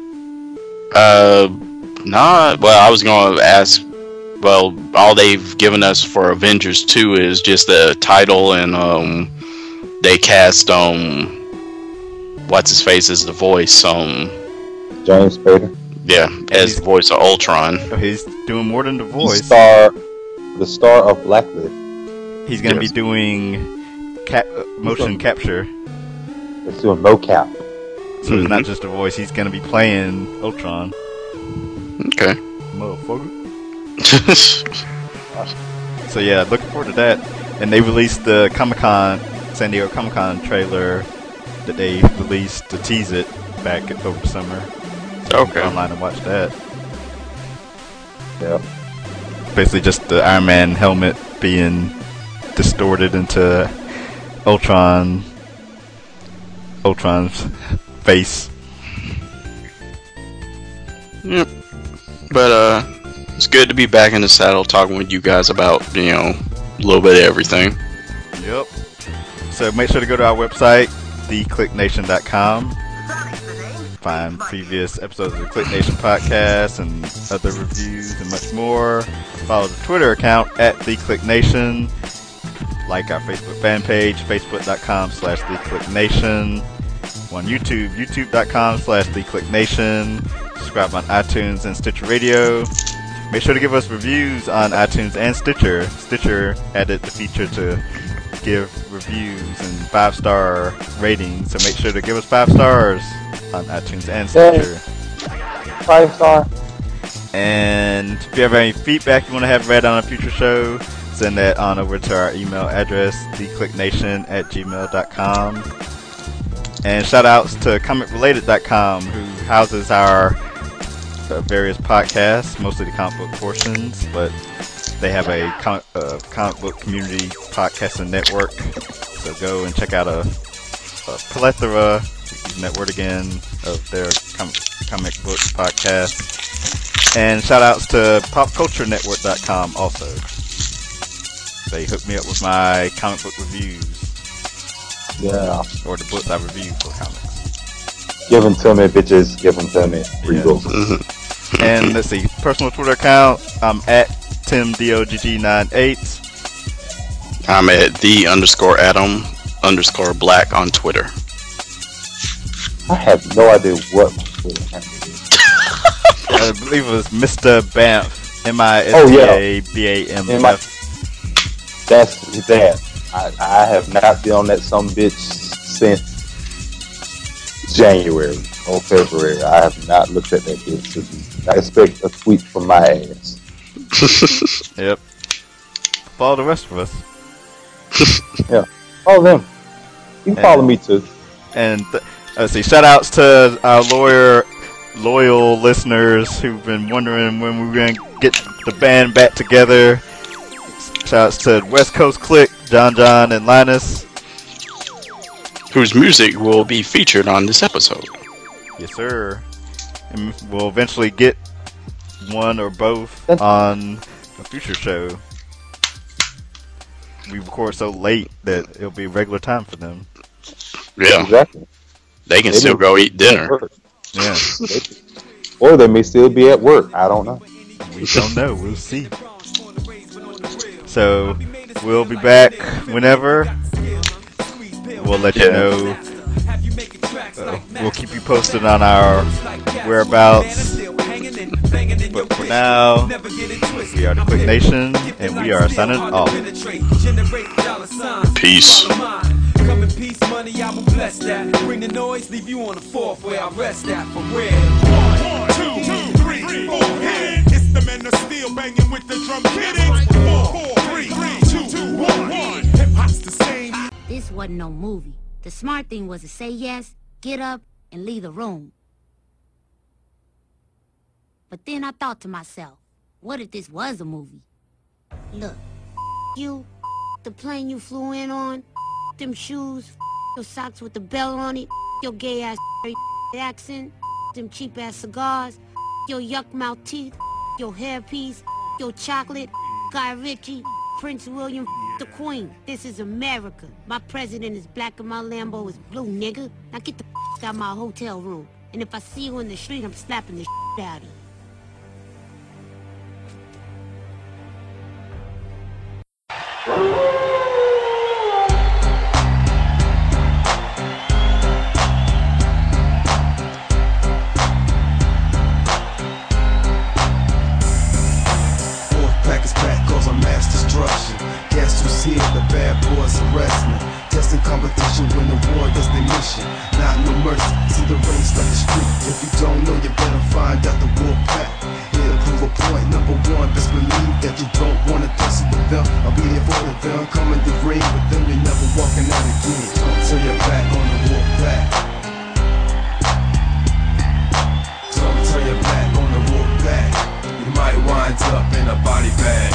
Nah. Well, I was going to ask. Well, all they've given us for Avengers 2 is just the title, and they cast what's his face as the voice, James Spader. Yeah, as the voice of Ultron. Oh, he's doing more than the voice. The star of Blacklist. He's going to be doing motion capture. It's doing mocap. So it's not just a voice. He's going to be playing Ultron. Okay. Motherfucker. So yeah, looking forward to that. And they released the San Diego Comic-Con trailer that they released to tease it back over the summer. Okay. Go online and watch that. Yeah. Basically just the Iron Man helmet being distorted into Ultron's face. Yep. But it's good to be back in the saddle talking with you guys about, a little bit of everything. Yep. So make sure to go to our website, theclicknation.com. Find previous episodes of the Click Nation podcast and other reviews and much more. Follow the Twitter account at theclicknation. Like our Facebook fan page, facebook.com/theclicknation. On YouTube, youtube.com/theclicknation. Subscribe on iTunes and Stitcher Radio. Make sure to give us reviews on iTunes and Stitcher. Stitcher added the feature to give reviews and 5-star ratings, so make sure to give us 5 stars on iTunes and Stitcher. 5-star. And if you have any feedback you want to have read on a future show, send that on over to our email address, theclicknation@gmail.com. And shout outs to comicrelated.com, who houses our various podcasts, mostly the comic book portions, but they have a comic book community podcasting network. So go and check out a plethora, using that word again, of their comic book podcasts. And shout outs to popculturenetwork.com also. They hooked me up with my comic book reviews. Yeah. Or the books I review for comics. Give them to me, bitches. Give them to me. Free books. And let's see, personal Twitter account, I'm at TimDOGG98. I'm at _Adam_Black on Twitter. I have no idea what my Twitter handle is. I believe it was Mr. Banff. MISTABAMF. That's that. I have not been on that some bitch since January or February. I have not looked at that bitch. I expect a tweet from my ass. Yep. Follow the rest of us. Yeah. Follow them. You can follow me too. And let's see, shout outs to our loyal listeners who've been wondering when we were going to get the band back together. Shout outs to West Coast Click, John, and Linus, whose music will be featured on this episode. Yes, sir. And we'll eventually get one or both on a future show. We record so late that it'll be regular time for them. Yeah. Exactly. They can still go eat dinner. Yeah. Or they may still be at work. I don't know. We don't know. We'll see. So, we'll be back whenever. We'll let you know. We'll keep you posted on our whereabouts. But for now, we are the Click Nation, and we are signing off. Peace. Come in peace, money, I will bless that. Bring the noise, leave you on the fourth where I rest at for real. 1, 2, 3, 4, hit it. It's the men of steel banging with the drum kidding. 4, 3, 2, 1. Hip hop's the same. This wasn't no movie. The smart thing was to say yes, get up, and leave the room. But then I thought to myself, what if this was a movie? Look, you, the plane you flew in on, them shoes, your socks with the bell on it, your gay ass accent, them cheap ass cigars, your yuck mouth teeth, your hairpiece, your chocolate, Guy Ritchie, Prince William, the Queen. This is America. My president is black and my Lambo is blue, nigga. Now get the out of my hotel room. And if I see you in the street, I'm slapping the out of you. Here, the bad boys arrest me. Testing competition when the war does their mission. Not no mercy, see the race like the street. If you don't know, you better find out the war pack. Here to prove a point, number one, best believe that you don't wanna tussle with them. I'll be here for them, come in the ring with them, you're never walking out again. Don't turn your back on the war pack. Don't turn your back on the war pack. You might wind up in a body bag.